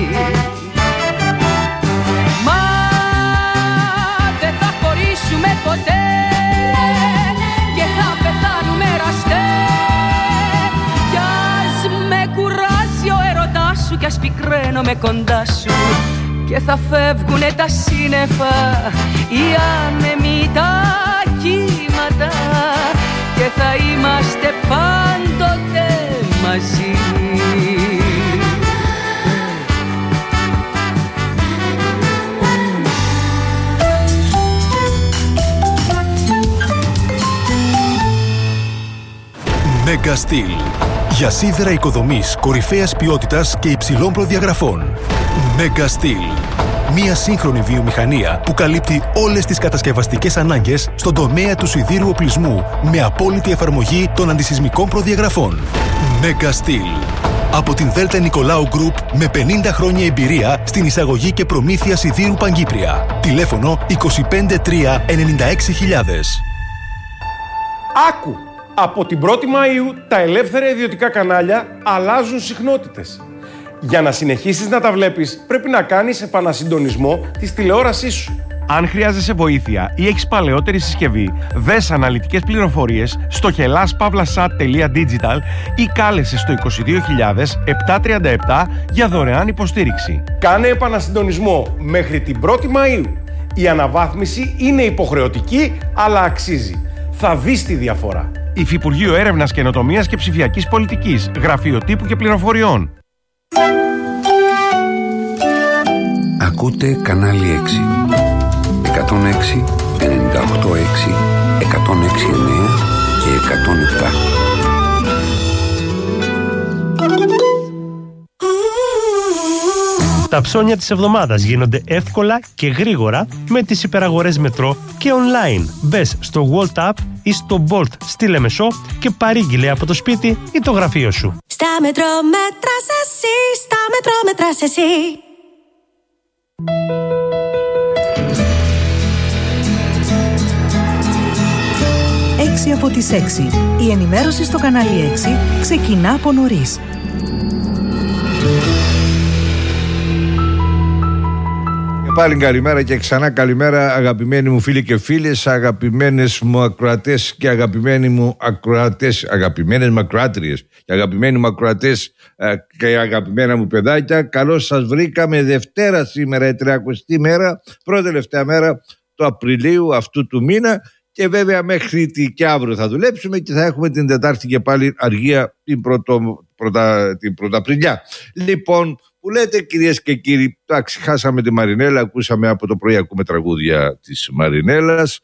Ποτέ και θα πεθάνουμε ραστέ, κι ας με κουράζει ο έρωτάς σου, κι ας πικραίνομαι κοντά σου, και θα φεύγουνε τα σύννεφα, οι άνεμοι τα κύματα, και θα είμαστε πάντοτε μαζί. Mega Steel. Για σίδερα οικοδομής κορυφαίας ποιότητας και υψηλών προδιαγραφών. Mega Steel. Μία σύγχρονη βιομηχανία που καλύπτει όλες τις κατασκευαστικές ανάγκες στον τομέα του σιδήρου οπλισμού με απόλυτη εφαρμογή των αντισυσμικών προδιαγραφών. Mega Steel. Από την Δέλτα Νικολάου Group με 50 χρόνια εμπειρία στην εισαγωγή και προμήθεια σιδήρου Παγκύπρια. Τηλέφωνο 253 96.000. Άκου! Από την 1η Μαΐου τα ελεύθερα ιδιωτικά κανάλια αλλάζουν συχνότητες. Για να συνεχίσεις να τα βλέπεις, πρέπει να κάνεις επανασυντονισμό της τηλεόρασής σου. Αν χρειάζεσαι βοήθεια ή έχεις παλαιότερη συσκευή, δες αναλυτικές πληροφορίες στο hellas-sat.digital ή κάλεσε στο 22.737 για δωρεάν υποστήριξη. Κάνε επανασυντονισμό μέχρι την 1η Μαΐου. Η αναβάθμιση είναι υποχρεωτική, αλλά αξίζει. Θα δεις τη διαφορά. Υφυπουργείο Έρευνας, Καινοτομίας και Ψηφιακής Πολιτικής, Γραφείο Τύπου και Πληροφοριών. Ακούτε κανάλι 6. 106, 98,6, 106,9 και 107. Τα ψώνια της εβδομάδας γίνονται εύκολα και γρήγορα με τις υπεραγορές Μετρό και online. Μπες στο Volt App ή στο Bolt στη Λεμεσό και παρήγγειλε από το σπίτι ή το γραφείο σου. Στα Μετρό μέτρας εσύ, στα Μετρό μέτρας εσύ. 6 από τις 6. Η ενημέρωση στο κανάλι 6 ξεκινά από νωρίς. Πάλι καλημέρα και ξανά καλημέρα, αγαπημένοι μου φίλοι και φίλες, αγαπημένες μου ακροατές και αγαπημένοι μου ακροατές, αγαπημένες μου ακροάτριες και αγαπημένοι μου ακροατές και αγαπημένα μου παιδάκια. Καλώς σας βρήκαμε Δευτέρα σήμερα, η 30η μέρα, πρώτη τελευταία μέρα του Απριλίου αυτού του μήνα, και βέβαια μέχρι και αύριο θα δουλέψουμε και θα έχουμε την Τετάρτη και πάλι αργία την Πρωταπριλιά. Λοιπόν, που λέτε κυρίες και κύριοι, εντάξει, χάσαμε τη Μαρινέλα, ακούσαμε από το πρωί, ακούμε τραγούδια της Μαρινέλας,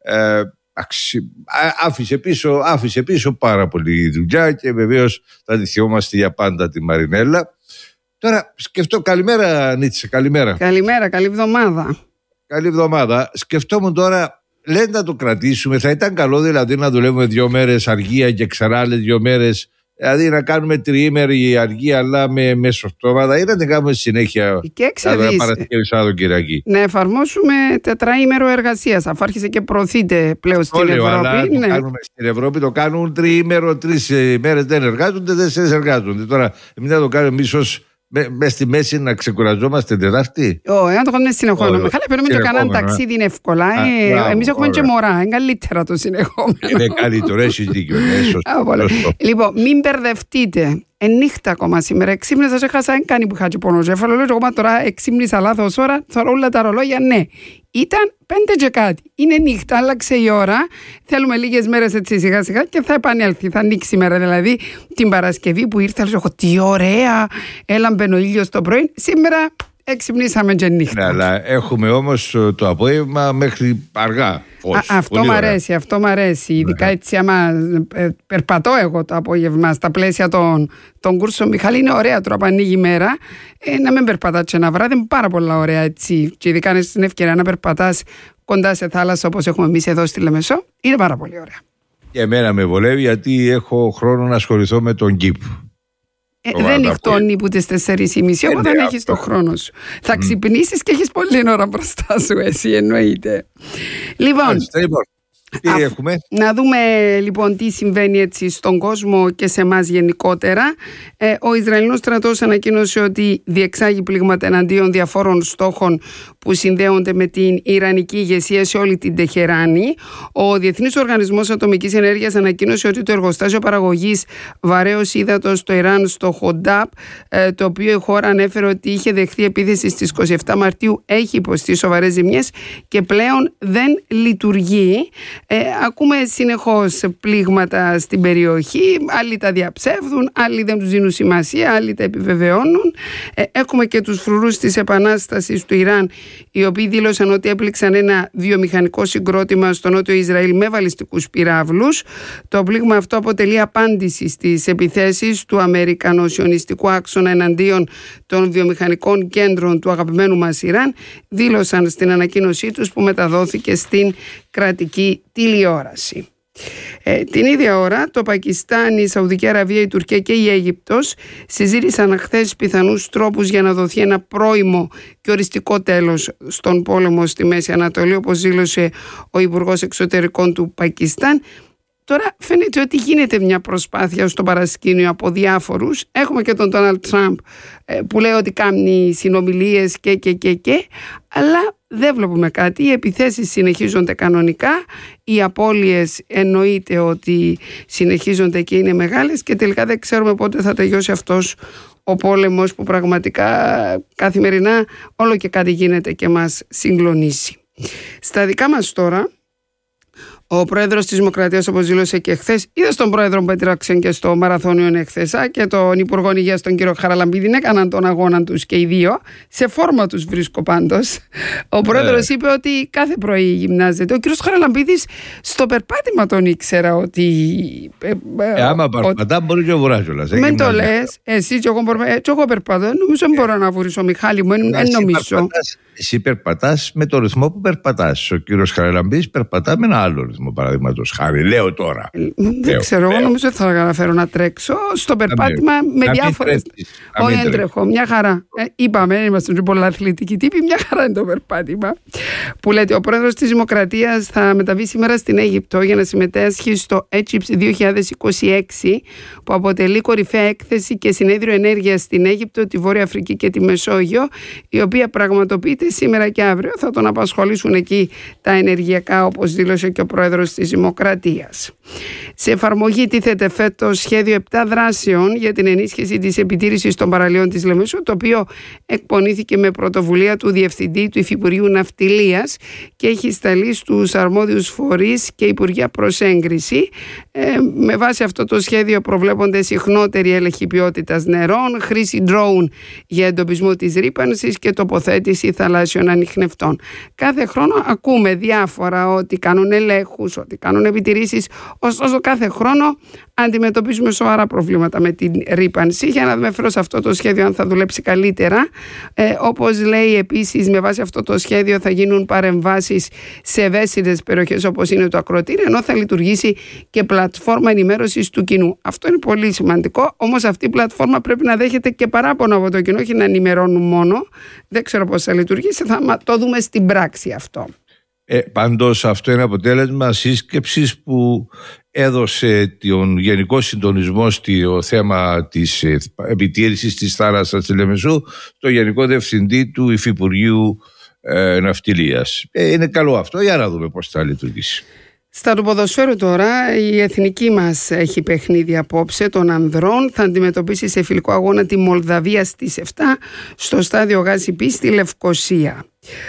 άφησε πίσω πάρα πολύ δουλειά και βεβαίως θα τη θυμόμαστε για πάντα τη Μαρινέλα. Τώρα σκεφτώ, καλημέρα Νίτσε, καλημέρα. Καλημέρα, καλή εβδομάδα. Καλή εβδομάδα. Σκεφτόμουν τώρα, λένε να το κρατήσουμε, θα ήταν καλό δηλαδή να δουλεύουμε 2 μέρες αργία και ξανά άλλες 2 μέρες. Δηλαδή να κάνουμε τριήμερη αργία αλλά με μεσοβδόμαδα, ή να την κάνουμε συνέχεια Παρασκευή, Σάββατο, Κυριακή. Να εφαρμόσουμε τετραήμερο εργασίας, αφού άρχισε και προωθείται πλέον στην Ευρώπη. Αλλά το κάνουμε στην Ευρώπη, το κάνουν τριήμερο, 3 μέρες δεν εργάζονται, 4 εργάζονται. Τώρα, εμείς να το κάνουμε εμείς ως μες στη μέση να ξεκουραζόμαστε Τετάρτη. Όχι, αν το κάνουμε συνεχόμενο. Χάλα, παίρνουμε το κανένα ταξίδι είναι εύκολα. Εμείς έχουμε και μωρά, είναι καλύτερα το συνεχόμενο. Είναι καλύτερο, έχεις δίκιο. Λοιπόν, μην μπερδευτείτε. Νύχτα ακόμα σήμερα. Εξύπνησα, σε χάσα, δεν κάνει που είχα και πονοκέφαλο. Λέω εγώ τώρα εξύπνησα λάθος ώρα, θα όλα τα ρολόγια, ναι. Ήταν 5 και κάτι. Είναι νύχτα, άλλαξε η ώρα. Θέλουμε λίγες μέρες έτσι σιγά σιγά και θα επανέλθει. Θα ανοίξει η μέρα. Δηλαδή την Παρασκευή που ήρθα, λέω τι ωραία, έλαμπε ο ήλιος το πρωί. Σήμερα εξυπνήσαμε και νύχτα. Ναι, αλλά έχουμε όμως το απόγευμα μέχρι αργά. Αυτό μ' αρέσει. Ειδικά έτσι, άμα περπατώ εγώ το απόγευμα στα πλαίσια των κούρσων. Μιχάλη, είναι ωραία τώρα που ανοίγει η μέρα. Να μην περπατάς και ένα βράδυ, είναι πάρα πολλά ωραία έτσι. Και ειδικά είναι στην ευκαιρία να περπατάς κοντά σε θάλασσα όπως έχουμε εμείς εδώ στη Λεμεσό. Είναι πάρα πολύ ωραία. Και εμένα με βολεύει γιατί έχω χρόνο να ασχοληθώ με τον ΚΙΠ. Δεν νυχτώνει που τις 4:30, οπότε δεν έχεις το χρόνο σου. Θα ξυπνήσεις και έχεις πολλή ώρα μπροστά σου, εσύ εννοείται. Λοιπόν, να δούμε λοιπόν τι συμβαίνει έτσι στον κόσμο και σε εμάς γενικότερα. Ο Ισραηλινός στρατός ανακοίνωσε ότι διεξάγει πλήγματα εναντίον διαφόρων στόχων που συνδέονται με την Ιρανική ηγεσία σε όλη την Τεχεράνη. Ο Διεθνής Οργανισμός Ατομικής Ενέργειας ανακοίνωσε ότι το εργοστάσιο παραγωγής βαρέως ύδατος στο Ιράν, στο Χοντάπ, το οποίο η χώρα ανέφερε ότι είχε δεχθεί επίθεση στις 27 Μαρτίου, έχει υποστεί σοβαρές ζημιές και πλέον δεν λειτουργεί. Ακούμε συνεχώς πλήγματα στην περιοχή, άλλοι τα διαψεύδουν, άλλοι δεν τους δίνουν σημασία, άλλοι τα επιβεβαιώνουν. Έχουμε και τους φρουρούς της Επανάστασης του Ιράν, οι οποίοι δήλωσαν ότι έπληξαν ένα βιομηχανικό συγκρότημα στο νότιο Ισραήλ με βαλιστικούς πυράβλους. Το πλήγμα αυτό αποτελεί απάντηση στις επιθέσεις του Αμερικανο-σιωνιστικού άξονα εναντίον των βιομηχανικών κέντρων του αγαπημένου μας Ιράν, δήλωσαν στην ανακοίνωσή τους που μεταδόθηκε στην κρατική τηλεόραση. Την ίδια ώρα το Πακιστάν, η Σαουδική Αραβία, η Τουρκία και η Αίγυπτος συζήτησαν χθες πιθανούς τρόπους για να δοθεί ένα πρώιμο και οριστικό τέλος στον πόλεμο στη Μέση Ανατολή, όπως δήλωσε ο Υπουργός Εξωτερικών του Πακιστάν. Τώρα φαίνεται ότι γίνεται μια προσπάθεια στο παρασκήνιο από διάφορους. Έχουμε και τον Ντόναλντ Τραμπ που λέει ότι κάνει συνομιλίες και αλλά δεν βλέπουμε κάτι. Οι επιθέσεις συνεχίζονται κανονικά, οι απώλειες εννοείται ότι συνεχίζονται και είναι μεγάλες και τελικά δεν ξέρουμε πότε θα τελειώσει αυτός ο πόλεμος που πραγματικά καθημερινά όλο και κάτι γίνεται και μας συγκλονίζει. Στα δικά μας τώρα, ο πρόεδρος της Δημοκρατίας, όπως δήλωσε και χθες, είδε τον πρόεδρο που πέτραξαν και στο μαραθώνιο εχθές και τον Υπουργό Υγείας, τον κύριο Χαραλαμπίδη, έκαναν τον αγώνα τους και οι δύο. Σε φόρμα τους βρίσκω πάντως. Ο πρόεδρος είπε ότι κάθε πρωί γυμνάζεται. Ο κύριος Χαραλαμπίδης στο περπάτημα τον ήξερα ότι. Άμα περπατά, μπορεί και ο Βουράζολας. Μην το λες, εσύ και εγώ περπατώ. Νομίζω δεν μπορώ να βουρήσω, Μιχάλη μου, δεν νομίζω. Εσύ περπατάς με το ρυθμό που περπατάς. Ο κύριος Χαραλαμπίδης περπατά με ένα άλλο ρυθμό, παραδείγματος χάρη. Λέω τώρα. Δεν ξέρω, εγώ νομίζω ότι θα καταφέρω να τρέξω στο περπάτημα με διάφορες. Όχι, δεν τρέχω. Μια χαρά. Είπαμε, είμαστε πολύ αθλητικοί τύποι. Μια χαρά είναι το περπάτημα. Που λέτε, ο πρόεδρος της Δημοκρατίας θα μεταβεί σήμερα στην Αίγυπτο για να συμμετάσχει στο Egypt 2026, που αποτελεί κορυφαία έκθεση και συνέδριο ενέργειας στην Αίγυπτο, τη Βόρεια Αφρική και τη Μεσόγειο, η οποία πραγματοποιείται σήμερα και αύριο. Θα τον απασχολήσουν εκεί τα ενεργειακά, όπως δήλωσε και ο πρόεδρος της Δημοκρατίας. Σε εφαρμογή τίθεται φέτος σχέδιο 7 δράσεων για την ενίσχυση της επιτήρησης των παραλίων της Λεμεσού, το οποίο εκπονήθηκε με πρωτοβουλία του Διευθυντή του Υφυπουργείου Ναυτιλίας και έχει σταλεί στους αρμόδιους φορείς και υπουργεία προς έγκριση. Με βάση αυτό το σχέδιο προβλέπονται συχνότερη έλεγχη ποιότητας νερών, χρήση drone για εντοπισμό της ρύπανσης και τοποθέτηση θαλάσσιων ανιχνευτών. Κάθε χρόνο ακούμε διάφορα ότι κάνουν ελέγχους, ότι κάνουν επιτηρήσεις, ωστόσο κάθε χρόνο αντιμετωπίζουμε σοβαρά προβλήματα με την ρύπανση. Για να δούμε φέρος αυτό το σχέδιο αν θα δουλέψει καλύτερα. Όπως λέει επίσης, με βάση αυτό το σχέδιο θα γίνουν παρεμβάσεις σε ευαίσθητες περιοχές όπως είναι το ακροτήριο, ενώ θα λειτουργήσει και πλατφόρμα ενημέρωσης του κοινού. Αυτό είναι πολύ σημαντικό, όμως αυτή η πλατφόρμα πρέπει να δέχεται και παράπονα από το κοινό, όχι να ενημερώνουν μόνο. Δεν ξέρω πώς θα λειτουργήσει, θα το δούμε στην πράξη αυτό. Πάντως αυτό είναι αποτέλεσμα σύσκεψης που έδωσε τον γενικό συντονισμό στο θέμα της επιτήρησης της θάλασσας της Λεμεσού στο Γενικό Διευθυντή του Υφυπουργείου Ναυτιλίας. Είναι καλό αυτό, για να δούμε πώς θα λειτουργήσει. Στα του ποδοσφαίρου τώρα, η εθνική μας έχει παιχνίδι απόψε των ανδρών. Θα αντιμετωπίσει σε φιλικό αγώνα τη Μολδαβία στις 7 στο στάδιο Γάζι Πι στη Λευκοσία.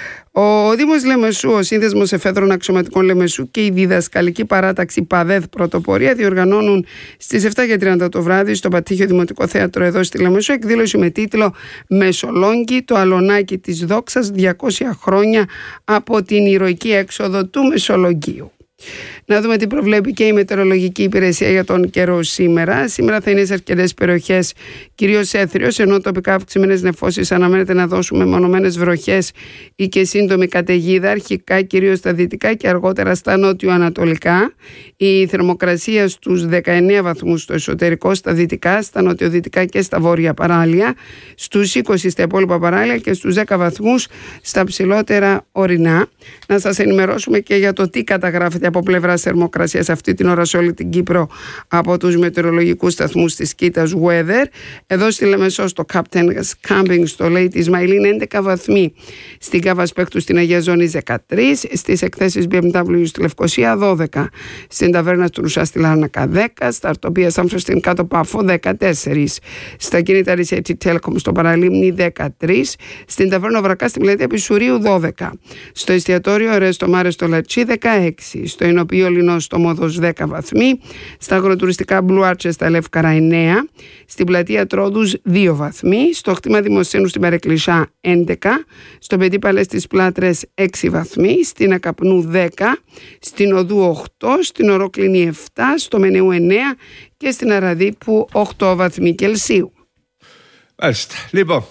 Ο Δήμος Λεμεσού, ο Σύνδεσμος Εφέδρων Αξιωματικών Λεμεσού και η διδασκαλική παράταξη ΠΑΔΕΔ Πρωτοπορία διοργανώνουν στις 7:30 το βράδυ στο Πατήχιο Δημοτικό Θέατρο εδώ στη Λεμεσού εκδήλωση με τίτλο «Μεσολόγγι, το αλωνάκι της δόξας, 200 χρόνια από την ηρωική έξοδο του Μεσολογγίου». Να δούμε τι προβλέπει και η Μετεωρολογική Υπηρεσία για τον καιρό σήμερα. Σήμερα θα είναι σε αρκετές περιοχές, κυρίως έθριος, ενώ τοπικά αυξημένες νεφώσεις αναμένεται να δώσουν μεμονωμένες βροχές ή και σύντομη καταιγίδα, αρχικά κυρίως στα δυτικά και αργότερα στα νότιο-ανατολικά. Η θερμοκρασία στους 19 βαθμούς στο εσωτερικό, στα δυτικά, στα νοτιοδυτικά και στα βόρεια παράλια, στους 20 στα υπόλοιπα παράλια και στους 10 βαθμούς στα ψηλότερα ορεινά. Να σας ενημερώσουμε και για το τι καταγράφεται από πλευράς θερμοκρασίας αυτή την ώρα σε όλη την Κύπρο από τους μετεωρολογικούς σταθμούς της Κίτας Weather. Εδώ στη Λεμεσό, στο Captain's Camping, στο Lady Ismail είναι 11 βαθμοί. Στην Κάβα Σπέκτου στην Αγία Ζώνη 13, στις εκθέσεις BMW στη Λευκοσία 12, στην Ταβέρνα του Ρουσά στη Λάρνακα 10, στα Αρτοπία Σάμφρο στην Κάτω Πάφο 14, στα κινητά Research Telecom στο Παραλίμνη 13, στην Ταβέρνα Βρακά στην Πλατεία Πισουρίου 12, στο εστιατόριο Ρέστο Μάρε στο Λατσί 16, στο Ενοποιείο Λινό στο Μόδος 10 βαθμοί, στα αγροτουριστικά Blue Arches στα Λεύκαρα 9, στην Πλατεία Τρόδους 2 βαθμοί, στο Χτήμα Δημοσθένου στην Παρεκκλησιά 11, στο Παιδί Παλές στις Πλάτρες 6 βαθμοί, στην Ακαπνού 10, στην Οδού 8, στην Ορόκληνη 7, στο Μενεού 9 και στην Αραδίπου 8 βαθμοί Κελσίου. Μάλιστα. Λοιπόν,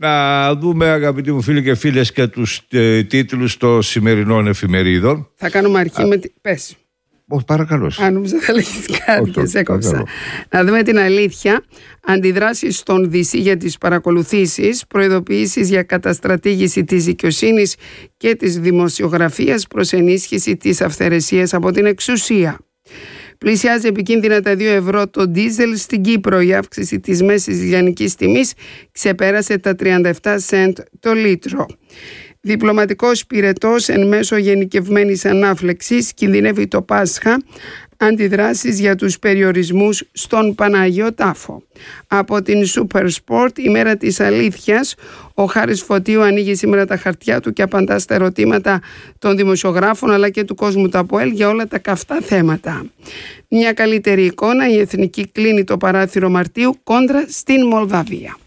να δούμε, αγαπητοί μου φίλοι και φίλες, και τους τίτλους των σημερινών εφημερίδων. Θα κάνουμε αρχή με πες. Παρακαλώ. Αν νομίζω θα λέγεις κάτι και σε έκοψα. Να δούμε την αλήθεια. Αντιδράσεις στον DC για τις παρακολουθήσεις, προειδοποιήσεις για καταστρατήγηση της δικαιοσύνης και της δημοσιογραφίας προς ενίσχυση της αυθαιρεσίας από την εξουσία. Πλησιάζει επικίνδυνα τα 2 ευρώ το ντίζελ. Στην Κύπρο η αύξηση της μέσης λιανικής τιμής ξεπέρασε τα 37 σεντ το λίτρο. Διπλωματικός πυρετός εν μέσω γενικευμένης ανάφλεξης, κινδυνεύει το Πάσχα. Αντιδράσεις για τους περιορισμούς στον Πανάγιο Τάφο. Από την Super Sport, η μέρα της αλήθειας, ο Χάρης Φωτίου ανοίγει σήμερα τα χαρτιά του και απαντά στα ερωτήματα των δημοσιογράφων αλλά και του κόσμου του ΑΠΟΕΛ για όλα τα καυτά θέματα. Μια καλύτερη εικόνα, η Εθνική κλείνει το παράθυρο Μαρτίου κόντρα στην Μολδαβία.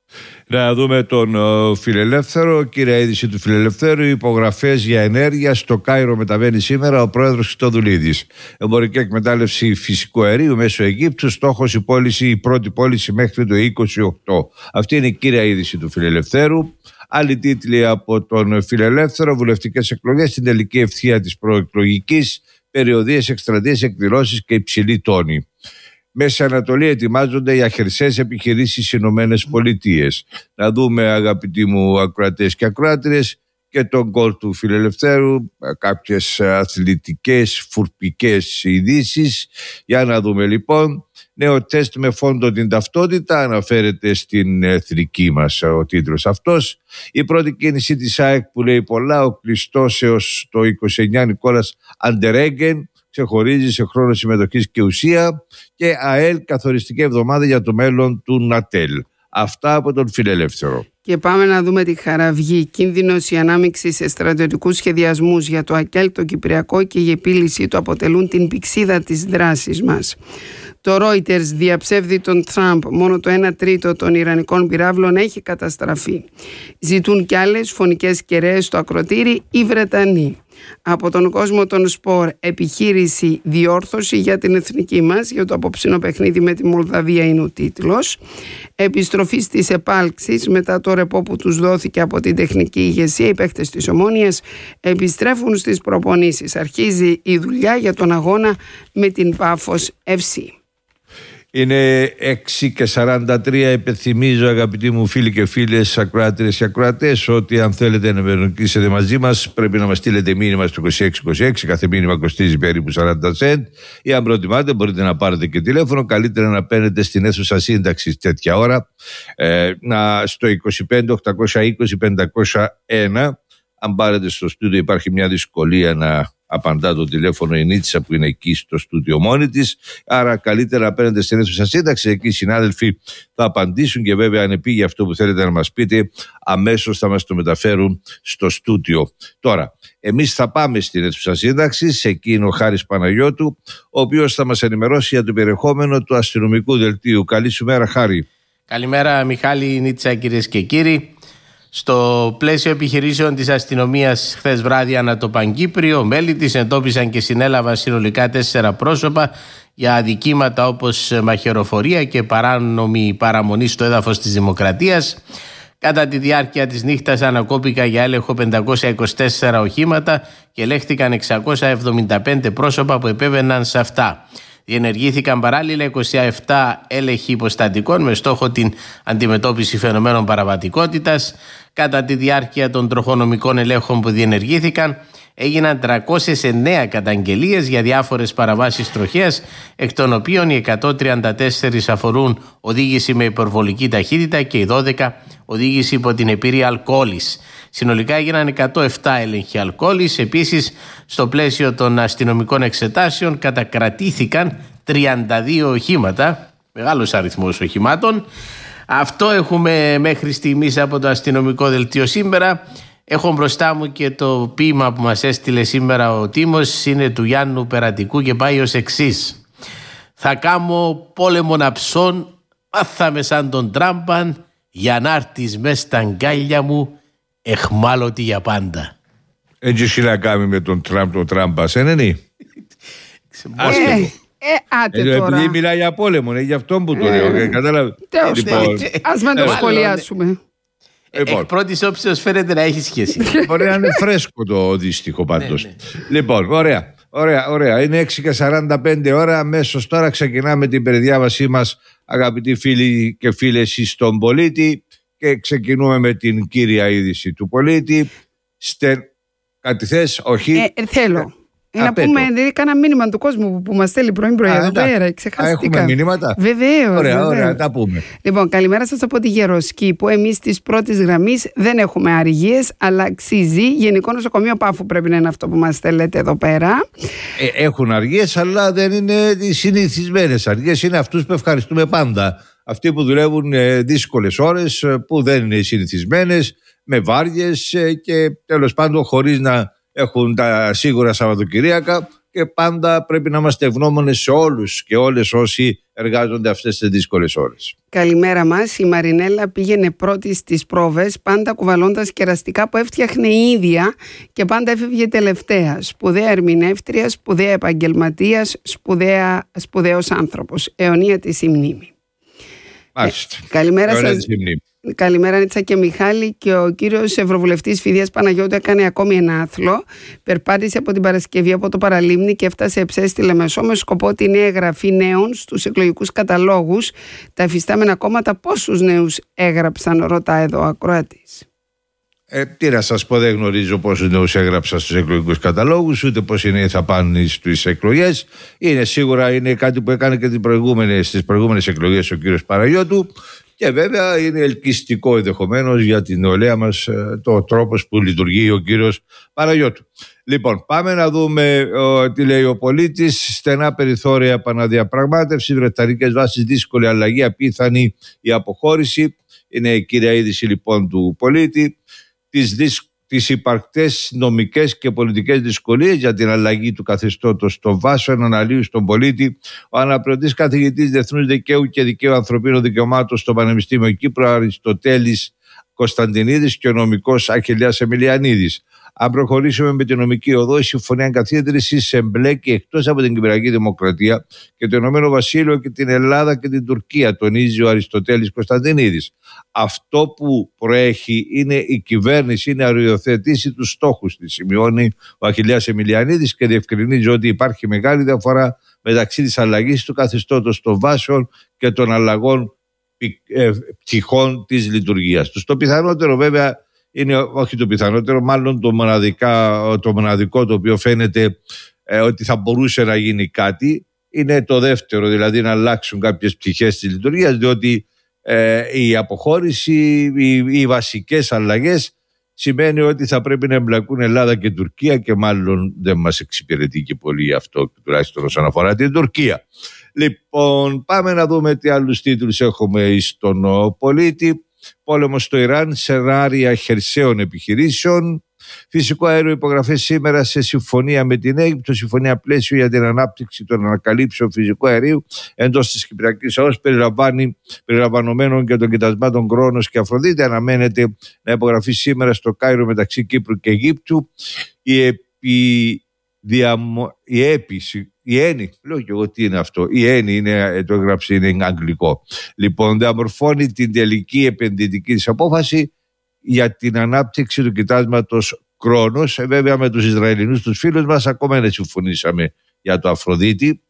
Να δούμε τον Φιλελεύθερο. Κύρια είδηση του Φιλελευθέρου: υπογραφές για ενέργεια. Στο Κάιρο μεταβαίνει σήμερα ο πρόεδρος Χριστοδουλίδης. Εμπορική εκμετάλλευση φυσικού αερίου μέσω Αιγύπτου. Στόχος η πρώτη πώληση μέχρι το 2028. Αυτή είναι η κύρια είδηση του Φιλελευθέρου. Άλλοι τίτλοι από τον Φιλελεύθερο: βουλευτικές εκλογές στην τελική ευθεία της προεκλογικής, περιοδίες, εκστρατείες, εκδηλώσεις και υψηλή τόνη. Μέση Ανατολή ετοιμάζονται για χερσαίες επιχειρήσεις στις Ηνωμένες Πολιτείες. Να δούμε, αγαπητοί μου ακροατές και ακροάτριες, και τον γκολ του Φιλελευθέρου, κάποιες αθλητικές, φουρπικές ειδήσεις. Για να δούμε λοιπόν. Νέο τεστ με φόντο την ταυτότητα, αναφέρεται στην εθνική μας ο τίτλος αυτός. Η πρώτη κίνηση της ΑΕΚ που λέει πολλά, ο κλειστός έως το 29 Νικόλας Αντερέγγεν ξεχωρίζει σε χρόνο συμμετοχής και ουσία, και ΑΕΛ καθοριστική εβδομάδα για το μέλλον του ΝΑΤΕΛ. Αυτά από τον Φιλελεύθερο. Και πάμε να δούμε τη Χαραυγή. Κίνδυνος η ανάμειξη σε στρατιωτικούς σχεδιασμούς για το ΑΚΕΛ, το Κυπριακό και η επίλυση του αποτελούν την πηξίδα της δράσης μας. Το Reuters διαψεύδει τον Τραμπ. Μόνο το 1/3 των Ιρανικών πυράβλων έχει καταστραφεί. Ζητούν κι άλλες φωνικές κεραίες στο ακροτήρι οι Βρετανοί. Από τον κόσμο των σπορ, επιχείρηση διόρθωση για την εθνική μας, για το απόψινο παιχνίδι με τη Μολδαβία είναι ο τίτλος. Επιστροφή στις επάλξεις μετά το ρεπό που τους δόθηκε από την τεχνική ηγεσία. Οι παίκτες της Ομόνοιας επιστρέφουν στις προπονήσεις. Αρχίζει η δουλειά για τον αγώνα με την Πάφος FC. Είναι 6:43. Υπενθυμίζω, αγαπητοί μου φίλοι και φίλες, ακροάτριες και ακροατές, ότι αν θέλετε να επικοινωνήσετε μαζί μας, πρέπει να μας στείλετε μήνυμα στο 2626. Κάθε μήνυμα κοστίζει περίπου 40 cent. Ή αν προτιμάτε, μπορείτε να πάρετε και τηλέφωνο. Καλύτερα να παίρνετε στην αίθουσα σύνταξης τέτοια ώρα, στο 25 820 501. Αν πάρετε στο στούντιο, υπάρχει μια δυσκολία να απαντά το τηλέφωνο η Νίτσα που είναι εκεί στο στούντιο μόνη της. Άρα καλύτερα να παίρνετε στην αίθουσα σύνταξη. Εκεί οι συνάδελφοι θα απαντήσουν και βέβαια αν επήγε αυτό που θέλετε να μας πείτε, αμέσως θα μας το μεταφέρουν στο στούντιο. Τώρα, εμείς θα πάμε στην αίθουσα σύνταξη. Εκεί είναι ο Χάρης Παναγιώτου, ο οποίος θα μας ενημερώσει για το περιεχόμενο του αστυνομικού δελτίου. Καλή σου μέρα, Χάρη. Καλημέρα, Μιχάλη, Νίτσα, κυρίες και κύριοι. Στο πλαίσιο επιχειρήσεων της αστυνομίας χθες βράδυ ανά το Παγκύπριο, μέλη της εντόπισαν και συνέλαβαν συνολικά 4 πρόσωπα για αδικήματα όπως μαχαιροφορία και παράνομη παραμονή στο έδαφος της Δημοκρατίας. Κατά τη διάρκεια της νύχτας ανακόπηκαν για έλεγχο 524 οχήματα και ελέγχθηκαν 675 πρόσωπα που επέβαιναν σε αυτά. Διενεργήθηκαν παράλληλα 27 έλεγχοι υποστατικών με στόχο την αντιμετώπιση φαινομένων παραβατικότητας. Κατά τη διάρκεια των τροχονομικών ελέγχων που διενεργήθηκαν έγιναν 309 καταγγελίες για διάφορες παραβάσεις τροχέας, εκ των οποίων οι 134 αφορούν οδήγηση με υπερβολική ταχύτητα και οι 12 οδήγηση υπό την επίρρεια αλκοόλης. Συνολικά έγιναν 107 έλεγχοι αλκοόλης. Επίσης, στο πλαίσιο των αστυνομικών εξετάσεων κατακρατήθηκαν 32 οχήματα, μεγάλος αριθμός οχημάτων. Αυτό έχουμε μέχρι στιγμής από το αστυνομικό δελτίο σήμερα. Έχω μπροστά μου και το ποίημα που μας έστειλε σήμερα ο Τίμος, είναι του Γιάννου Περατικού και πάει ως εξής. «Θα κάμω πόλεμο αψών, μάθαμε σαν τον Τράμπαν, για να έρθεις μες στα αγκάλια μου, εχμάλωτη για πάντα». Έτσι έχει να κάνει με τον Τραμπ, τον Τράμπας, είναι. Άτε τώρα. Επειδή μιλάει για πόλεμο, είναι γι' αυτό που το λέω. Κατάλαβε. Ας μην το σχολιάσουμε. Εκ πρώτης όψεως φαίνεται να έχει σχέση. Μπορεί να είναι φρέσκο το δύστιχο πάντως. Λοιπόν, ωραία. Είναι 6:45 ώρα. Αμέσως τώρα ξεκινάμε την περιδιάβασή μας, αγαπητοί φίλοι και φίλες, στον Πολίτη, και ξεκινούμε με την κύρια είδηση του Πολίτη. Κάτι θες, όχι? Θέλω. Να πούμε, κάνα μήνυμα του κόσμου που μας στέλνει πρωί-πρωί εδώ πέρα. Ξεχαστήκα. Έχουμε μηνύματα. Βεβαίως. Ωραία, τα πούμε. Λοιπόν, καλημέρα σας από τη Γεροσκή, που εμείς της πρώτης γραμμής δεν έχουμε αργίες, αλλά αξίζει. Γενικό Νοσοκομείο Πάφου πρέπει να είναι αυτό που μας στέλνετε εδώ πέρα. Έχουν αργίες, αλλά δεν είναι οι συνηθισμένες αργίες. Είναι αυτούς που ευχαριστούμε πάντα. Αυτοί που δουλεύουν δύσκολες ώρες, που δεν είναι συνηθισμένες, με βάριες και τέλος πάντων χωρίς να έχουν τα σίγουρα Σαββατοκυριακά, και πάντα πρέπει να είμαστε ευγνώμονες σε όλους και όλες όσοι εργάζονται αυτές τις δύσκολες ώρες. Καλημέρα μας. Η Μαρινέλα πήγαινε πρώτη στις πρόβες, πάντα κουβαλώντας κεραστικά που έφτιαχνε η ίδια και πάντα έφευγε τελευταία. Σπουδαία ερμηνεύτρια, σπουδαία επαγγελματίας, σπουδαίος άνθρωπος. Αιωνία της η μνήμη. Μάλιστα. Καλημέρα σας. Καλημέρα Νίτσα και Μιχάλη. Και ο κύριος Ευρωβουλευτής Φιδίας Παναγιώτου έκανε ακόμη ένα άθλο. Περπάτησε από την Παρασκευή από το Παραλίμνη και έφτασε εψέ στη Λεμεσό με σκοπό τη νέα εγγραφή νέων στους εκλογικούς καταλόγους. Τα εφιστάμενα κόμματα πόσους νέους έγραψαν, ρωτά εδώ ο ακροατής. Τι να σας πω, δεν γνωρίζω πόσους νέους έγραψα στους εκλογικούς καταλόγους, ούτε πόσοι νέοι θα πάνε στις εκλογές. Σίγουρα είναι κάτι που έκανε και στις προηγούμενες εκλογές ο κύριος Παναγιώτου. Και βέβαια είναι ελκυστικό ενδεχομένως για την νεολαία μας το τρόπος που λειτουργεί ο κύριος Παναγιώτου. Λοιπόν, πάμε να δούμε τι λέει ο πολίτης. Στενά περιθώρια επαναδιαπραγμάτευση, βρετανικές βάσεις, δύσκολη αλλαγή, απίθανη η αποχώρηση. Είναι η κύρια είδηση λοιπόν του πολίτη. Τις υπαρκτές νομικές και πολιτικές δυσκολίες για την αλλαγή του καθεστώτος στο Βάσο, αναλύει στον πολίτη ο αναπληρωτής καθηγητής Διεθνούς Δικαίου και Δικαίου Ανθρωπίνων Δικαιωμάτων στο Πανεπιστήμιο Κύπρου, Αριστοτέλης Κωνσταντινίδης, και ο νομικός Αχιλλέας Εμιλιανίδης. Αν προχωρήσουμε με την νομική οδό, η συμφωνία εγκαθίδρυσης εμπλέκει εκτός από την Κυπριακή Δημοκρατία και το Ηνωμένο Βασίλειο και την Ελλάδα και την Τουρκία, τονίζει ο Αριστοτέλης Κωνσταντινίδης. Αυτό που προέχει είναι η κυβέρνηση να οριοθετήσει τους στόχους της, σημειώνει ο Αχιλλέας Εμιλιανίδης, και διευκρινίζει ότι υπάρχει μεγάλη διαφορά μεταξύ της αλλαγής του καθεστώτος των βάσεων και των αλλαγών πτυχών της λειτουργίας τους. Το πιθανότερο βέβαια είναι, όχι το πιθανότερο, μάλλον το μοναδικό το οποίο φαίνεται ότι θα μπορούσε να γίνει κάτι, είναι το δεύτερο, δηλαδή να αλλάξουν κάποιες πτυχές της λειτουργίας, διότι η αποχώρηση, οι βασικές αλλαγές σημαίνει ότι θα πρέπει να εμπλακούν Ελλάδα και Τουρκία, και μάλλον δεν μας εξυπηρετεί και πολύ αυτό, τουλάχιστον όσον αφορά την Τουρκία. Λοιπόν, πάμε να δούμε τι άλλους τίτλους έχουμε στον πολίτη. Πόλεμος στο Ιράν, σενάρια χερσαίων επιχειρήσεων. Φυσικό αέριο υπογραφές σήμερα σε συμφωνία με την Αίγυπτο, συμφωνία πλαίσιο για την ανάπτυξη των ανακαλύψεων φυσικού αερίου εντός της Κυπριακής ΑΟΣ, περιλαμβανομένων και των κοιτασμάτων Κρόνος και Αφροδίτη. Αναμένεται να υπογραφεί σήμερα στο Κάιρο μεταξύ Κύπρου και Αιγύπτου. Η Ένη, λέω και εγώ τι είναι αυτό. Η Ένη είναι, το έγραψε, είναι αγγλικό. Λοιπόν, διαμορφώνει την τελική επενδυτική της απόφαση για την ανάπτυξη του κοιτάσματος Κρόνος. Βέβαια με τους Ισραηλινούς τους φίλους μας ακόμα δεν συμφωνήσαμε για το Αφροδίτη.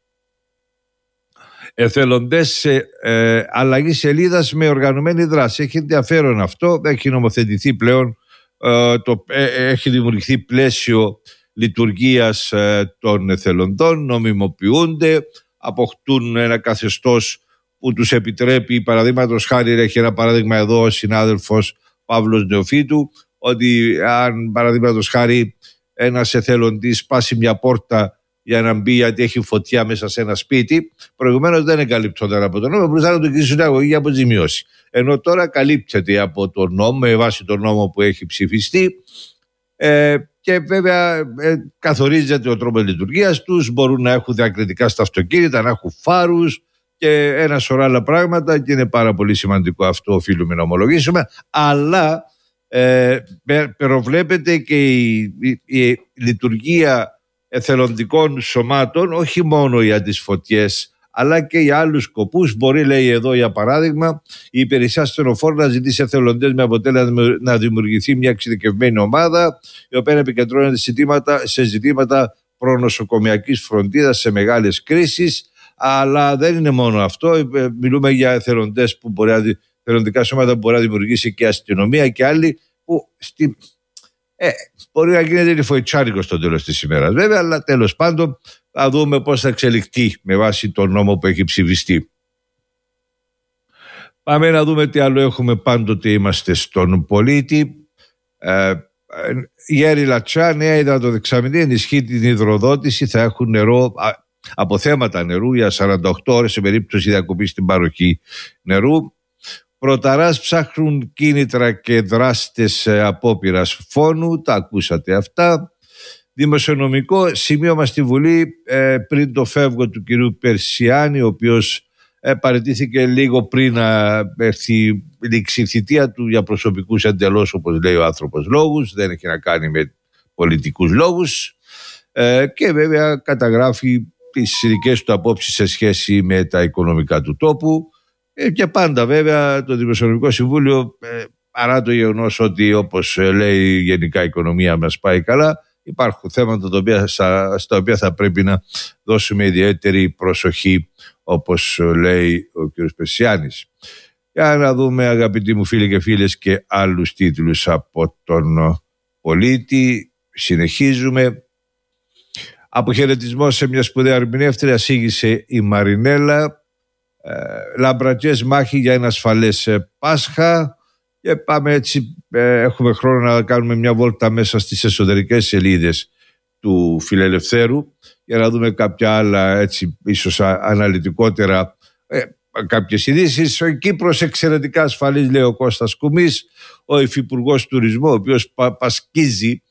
Εθελοντές αλλαγή σελίδας με οργανωμένη δράση. Έχει ενδιαφέρον αυτό, έχει νομοθετηθεί πλέον, έχει δημιουργηθεί πλαίσιο λειτουργίας των εθελοντών, νομιμοποιούνται, αποκτούν ένα καθεστώς που τους επιτρέπει, παραδείγματος χάρη, έχει ένα παράδειγμα εδώ ο συνάδελφος Παύλος Νεοφίτου, ότι αν παραδείγματος χάρη ένας εθελοντής σπάσει μια πόρτα για να μπει γιατί έχει φωτιά μέσα σε ένα σπίτι, προηγουμένως δεν εγκαλύπτονταν από τον νόμο, μπορούσαν να του κλείσουν την αγωγή για αποζημίωση. Ενώ τώρα καλύπτεται από τον νόμο, με βάση τον νόμο που έχει ψηφιστεί, και βέβαια καθορίζεται ο τρόπος λειτουργίας τους. Μπορούν να έχουν διακριτικά στα αυτοκίνητα, να έχουν φάρους και ένα σωρό άλλα πράγματα, και είναι πάρα πολύ σημαντικό αυτό, οφείλουμε να ομολογήσουμε. Αλλά προβλέπεται και η λειτουργία εθελοντικών σωμάτων, όχι μόνο για τις φωτιές αλλά και για άλλους σκοπούς. Μπορεί, λέει εδώ για παράδειγμα, η υπηρεσία ασθενοφόρων να ζητήσει εθελοντές με αποτέλεσμα να δημιουργηθεί μια εξειδικευμένη ομάδα, η οποία επικεντρώνεται σε ζητήματα προνοσοκομιακής φροντίδας σε μεγάλες κρίσεις. Αλλά δεν είναι μόνο αυτό. Μιλούμε για εθελοντές που θελοντικά σώματα που μπορεί να δημιουργήσει και η αστυνομία και άλλοι, που Μπορεί να γίνεται λιφοϊτσάρικο στο τέλος της ημέρας βέβαια, αλλά τέλος πάντων θα δούμε πώς θα εξελιχθεί με βάση τον νόμο που έχει ψηφιστεί. Πάμε να δούμε τι άλλο έχουμε. Πάντοτε είμαστε στον πολίτη. Γέρι Λατσά, νέα υδατοδεξαμενή, ενισχύει την υδροδότηση. Θα έχουν νερό, αποθέματα νερού για 48 ώρες σε περίπτωση διακοπής στην παροχή νερού. Πρωταράς ψάχνουν κίνητρα και δράστες απόπειρας φόνου. Τα ακούσατε αυτά. Δημοσιονομικό σημείωμα στη Βουλή πριν το φεύγο του κυρίου Περσιάνη, ο οποίος παραιτήθηκε λίγο πριν να έρθει λήξει η θητεία του για προσωπικούς εντελώς, όπως λέει ο άνθρωπος, λόγους. Δεν έχει να κάνει με πολιτικούς λόγους, και βέβαια καταγράφει τις δικές του απόψεις σε σχέση με τα οικονομικά του τόπου, και πάντα βέβαια το Δημοσιονομικό Συμβούλιο, παρά το γεγονός ότι όπως λέει γενικά η οικονομία μας πάει καλά, υπάρχουν θέματα στα οποία θα πρέπει να δώσουμε ιδιαίτερη προσοχή, όπως λέει ο κ. Περσιάνης. Για να δούμε, αγαπητοί μου φίλοι και φίλες, και άλλους τίτλους από τον πολίτη. Συνεχίζουμε. Αποχαιρετισμό σε μια σπουδαία ερμηνεύτρια, ασίγησε η Μαρινέλα. Λαμπρατζές μάχη για ένα ασφαλές Πάσχα. Και πάμε έτσι, έχουμε χρόνο να κάνουμε μια βόλτα μέσα στις εσωτερικές σελίδες του Φιλελευθέρου για να δούμε κάποια άλλα, έτσι ίσως αναλυτικότερα, κάποιες ειδήσεις. Ο Κύπρος εξαιρετικά ασφαλής, λέει ο Κώστας Κουμής, ο υφυπουργός τουρισμού, ο οποίος πασκίζει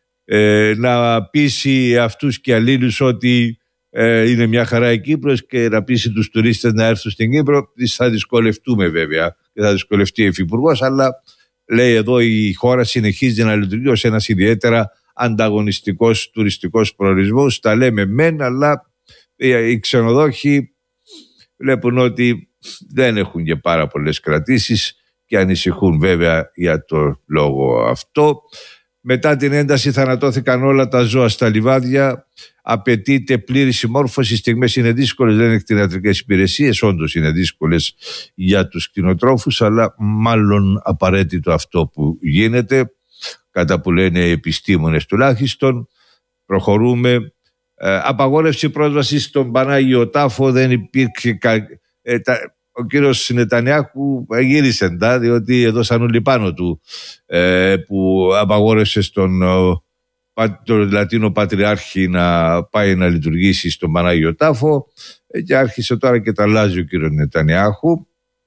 να πείσει αυτούς και αλλήλους ότι είναι μια χαρά η Κύπρος και να πείσει τους τουρίστες να έρθουν στην Κύπρο. Θα δυσκολευτούμε βέβαια και θα δυσκολευτεί ο υφυπουργός, αλλά λέει εδώ η χώρα συνεχίζει να λειτουργεί ως ένας ιδιαίτερα ανταγωνιστικός τουριστικός προορισμός. Τα λέμε μεν, αλλά οι ξενοδόχοι βλέπουν ότι δεν έχουν και πάρα πολλές κρατήσεις και ανησυχούν βέβαια για το λόγο αυτό. Μετά την ένταση θανατώθηκαν όλα τα ζώα στα λιβάδια. Απαιτείται πλήρη συμμόρφωση. Οι στιγμές είναι δύσκολες, λένε κτηνιατρικές υπηρεσίες. Όντως είναι δύσκολες για τους κτηνοτρόφους, αλλά μάλλον απαραίτητο αυτό που γίνεται, κατά που λένε οι επιστήμονες τουλάχιστον. Προχωρούμε. Απαγόρευση πρόσβαση στον Πανάγιο Τάφο. Δεν υπήρξε. Ο κύριος Νετανιάχου γύρισε εντά, διότι έδωσαν όλοι πάνω του, που απαγόρευσε στον Λατίνο Πατριάρχη να πάει να λειτουργήσει στον Πανάγιο Τάφο, και άρχισε τώρα και τα αλλάζει ο κύριος Νετανιάχου.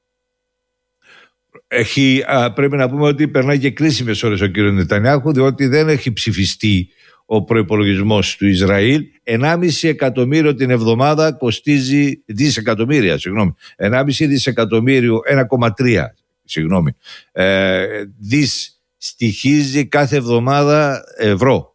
Πρέπει να πούμε ότι περνάει και κρίσιμες ώρες ο κύριος Νετανιάχου, διότι δεν έχει ψηφιστεί ο προϋπολογισμός του Ισραήλ. 1,5 εκατομμύριο την εβδομάδα κοστίζει, δισεκατομμύρια, 1,5 δισεκατομμύριο, 1,3, δις στοιχίζει κάθε εβδομάδα ευρώ.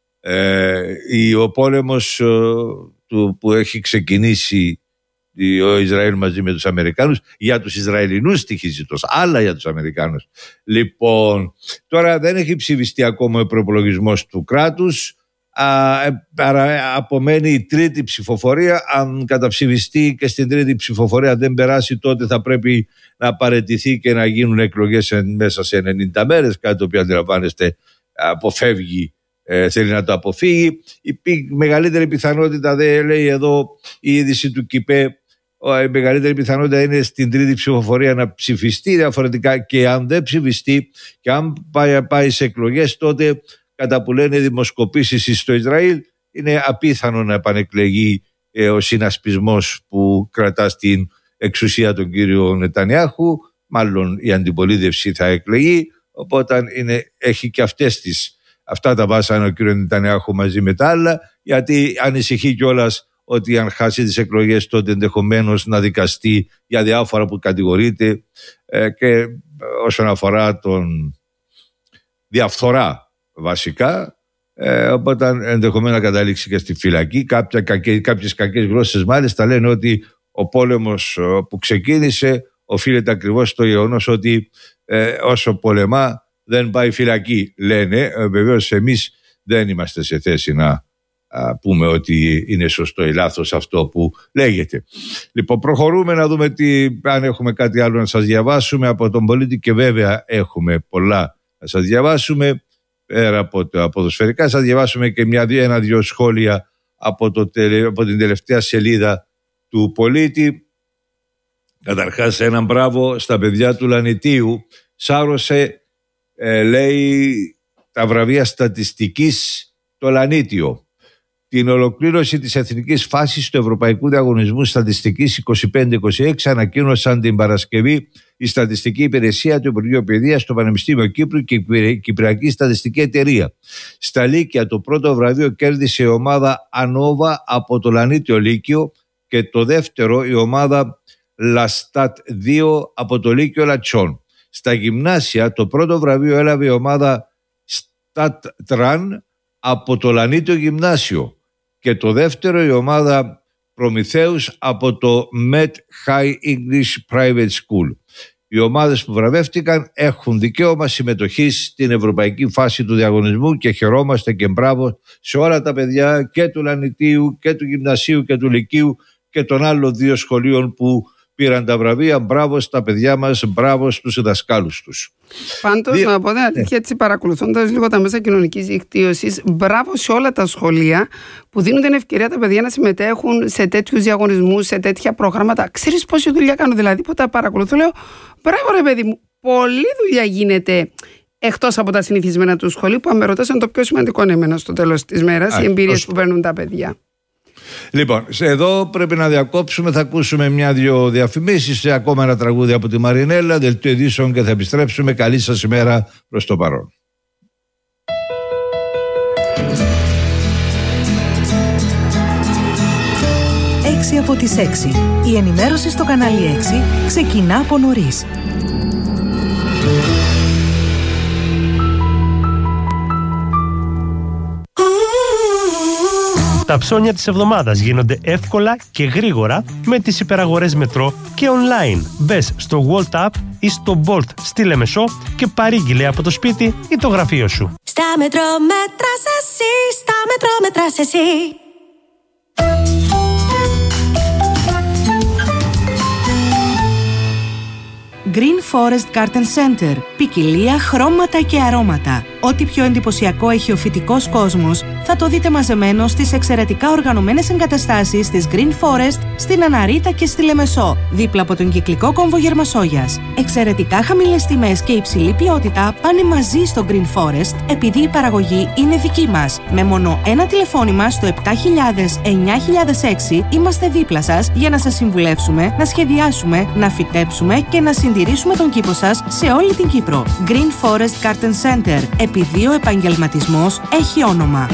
Ο πόλεμος που έχει ξεκινήσει ο Ισραήλ μαζί με τους Αμερικάνους, για τους Ισραηλινούς στοιχίζει τόσο, άλλα για τους Αμερικάνους. Λοιπόν, τώρα δεν έχει ψηφιστεί ακόμα ο προϋπολογισμός του κράτους, απομένει η τρίτη ψηφοφορία. Αν καταψηφιστεί και στην τρίτη ψηφοφορία δεν περάσει, τότε θα πρέπει να παραιτηθεί και να γίνουν εκλογές μέσα σε 90 μέρες, κάτι το οποίο αντιλαμβάνεστε αποφεύγει, θέλει να το αποφύγει. Η μεγαλύτερη πιθανότητα, δεν λέει εδώ η είδηση του ΚΙΠΕ, η μεγαλύτερη πιθανότητα είναι στην τρίτη ψηφοφορία να ψηφιστεί. Διαφορετικά, και αν δεν ψηφιστεί και αν πάει σε εκλογές, τότε, κατά που λένε δημοσκοπήσεις στο Ισραήλ, είναι απίθανο να επανεκλεγεί ο συνασπισμός που κρατά στην εξουσία τον κύριο Νετανιάχου. Μάλλον η αντιπολίτευση θα εκλεγεί, οπότε έχει και αυτά τα βάσανα ο κύριο Νετανιάχου μαζί με τα άλλα, γιατί ανησυχεί κιόλας ότι αν χάσει τις εκλογές, τότε ενδεχομένως να δικαστεί για διάφορα που κατηγορείται, και όσον αφορά τον διαφθορά βασικά, οπότε ενδεχομένως να καταλήξει και στη φυλακή. Κάποιες κακές γλώσσες μάλιστα λένε ότι ο πόλεμος που ξεκίνησε οφείλεται ακριβώς στο γεγονός ότι όσο πολεμά δεν πάει φυλακή, λένε. Βεβαίως εμείς δεν είμαστε σε θέση να πούμε ότι είναι σωστό ή λάθος αυτό που λέγεται. Λοιπόν, προχωρούμε να δούμε αν έχουμε κάτι άλλο να σας διαβάσουμε από τον πολίτη, και βέβαια έχουμε πολλά να σας διαβάσουμε. πέρα από τα ποδοσφαιρικά. Θα διαβάσουμε και ένα-δυο σχόλια από την τελευταία σελίδα του Πολίτη. Καταρχάς, ένα μπράβο στα παιδιά του Λανιτίου. Σάρωσε, λέει, τα βραβεία στατιστικής το Λανίτιο. Την ολοκλήρωση της εθνικής φάσης του Ευρωπαϊκού Διαγωνισμού Στατιστικής 25-26 ανακοίνωσαν την Παρασκευή η Στατιστική Υπηρεσία του Υπουργείου Παιδείας στο Πανεπιστήμιο Κύπρου και η Κυπριακή Στατιστική Εταιρεία. Στα Λύκεια το πρώτο βραβείο κέρδισε η ομάδα Ανόβα από το Λανίτιο Λύκειο και το δεύτερο η ομάδα Λαστάτ 2 από το Λύκειο Λατσών. Στα γυμνάσια το πρώτο βραβείο έλαβε η ομάδα Στατ Τραν από το Λανίτιο Γυμνάσιο και το δεύτερο η ομάδα Προμηθέους από το Met High English Private School. Οι ομάδες που βραβεύτηκαν έχουν δικαίωμα συμμετοχής στην ευρωπαϊκή φάση του διαγωνισμού και χαιρόμαστε και μπράβο σε όλα τα παιδιά και του Λανιτίου και του Γυμνασίου και του Λυκείου και των άλλων δύο σχολείων που πήραν τα βραβεία. Μπράβο στα παιδιά μας, μπράβο στους δασκάλους τους. Πάντως, να πω αλήθεια, έτσι παρακολουθώντας λίγο τα μέσα κοινωνικής δικτύωσης, μπράβο σε όλα τα σχολεία που δίνουν την ευκαιρία τα παιδιά να συμμετέχουν σε τέτοιους διαγωνισμούς, σε τέτοια προγράμματα. Ξέρεις πόση δουλειά κάνω, δηλαδή που τα παρακολουθώ, λέω μπράβο ρε παιδί μου, πολλή δουλειά γίνεται εκτός από τα συνηθισμένα του σχολείου, που αν με ρωτάς είναι το πιο σημαντικό εμένα στο τέλος της μέρας, οι εμπειρίες που παίρνουν τα παιδιά. Λοιπόν, εδώ πρέπει να διακόψουμε, θα ακούσουμε μια-δυο διαφημίσεις, ακόμα ένα τραγούδι από τη Μαρινέλα, δελτίο ειδήσεων και θα επιστρέψουμε. Καλή σας ημέρα προς το παρόν. Έξι από τις 6. Η ενημέρωση στο κανάλι 6 ξεκινά από νωρίς. Τα ψώνια της εβδομάδας γίνονται εύκολα και γρήγορα με τις υπεραγορές Μετρό και online. Μπες στο Volt App ή στο Bolt στη Λεμεσό και παρήγγειλε από το σπίτι ή το γραφείο σου. Στα Μετρό μέτρας εσύ, στα Μετρό μέτρας εσύ. Green Forest Garden Center. Ποικιλία, χρώματα και αρώματα. Ό,τι πιο εντυπωσιακό έχει ο φυτικός κόσμος θα το δείτε μαζεμένο στις εξαιρετικά οργανωμένες εγκαταστάσεις της Green Forest στην Αναρίτα και στη Λεμεσό, δίπλα από τον κυκλικό κόμβο Γερμασόγιας. Εξαιρετικά χαμηλές τιμές και υψηλή ποιότητα πάνε μαζί στο Green Forest επειδή η παραγωγή είναι δική μας. Με μόνο ένα τηλεφώνημα στο 7000-9006 είμαστε δίπλα σας για να σας συμβουλεύσουμε, να σχεδιάσουμε, να φυτέψουμε και να συντηρήσουμε τον κήπο σας σε όλη την Κύπρο. Green Forest Garden Center. Επειδή ο επαγγελματισμός έχει όνομα.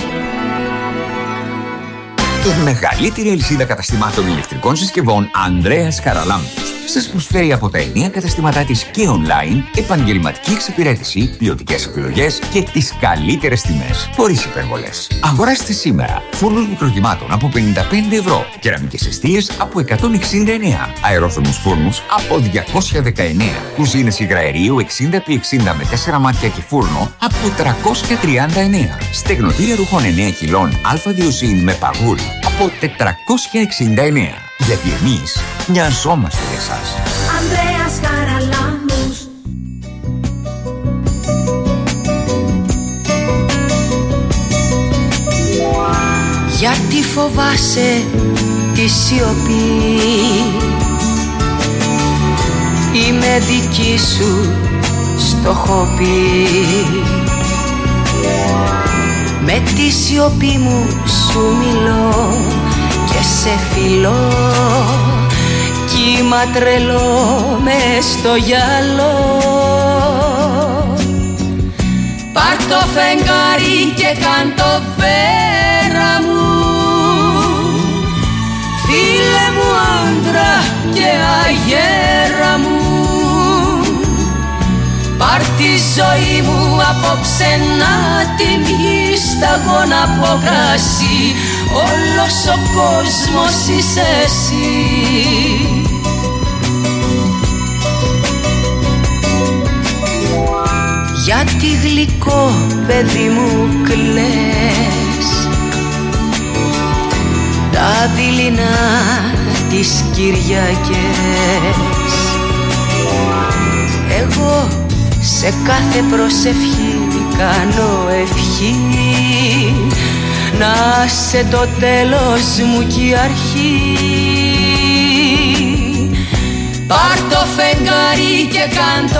Η μεγαλύτερη αλυσίδα καταστημάτων ηλεκτρικών συσκευών Ανδρέας Χαραλάμπους σας προσφέρει από τα 9 καταστήματά της και online επαγγελματική εξυπηρέτηση, ποιοτικές επιλογές και τις καλύτερες τιμές, χωρίς υπερβολές. Αγοράστε σήμερα φούρνους μικροκυμάτων από 55 ευρώ, κεραμικές εστίες από 169, αερόθερμους φούρνους από 219, κουζίνες υγραερίου 60x60 με 4 μάτια και φούρνο από 339, στεγνοτήρια ρούχων 9 κιλών α2 με παγούρι από 469. Γιατί εμείς νοιαζόμαστε για εσάς. Ανδρέας Χαραλάμπους. Γιατί φοβάσαι τη σιωπή, είμαι δική σου στο χοπί. Με τη σιωπή μου σου μιλώ και σε φιλώ, κύμα τρελό μες στο γυαλό. Πάρ' το φεγγάρι και κάν το πέρα μου, φίλε μου άντρα και αγέρα μου. Πάρ' τη ζωή μου απόψε να την πιείς σταγόνα από κρασί, όλος ο κόσμος είσαι εσύ. Γιατί γλυκό παιδί μου κλαις, τα δειλινά τις Κυριακές. Εγώ σε κάθε προσευχή κάνω ευχή, να σε το τέλος μου κι η αρχή. Πάρ' το φεγγάρι και κάν'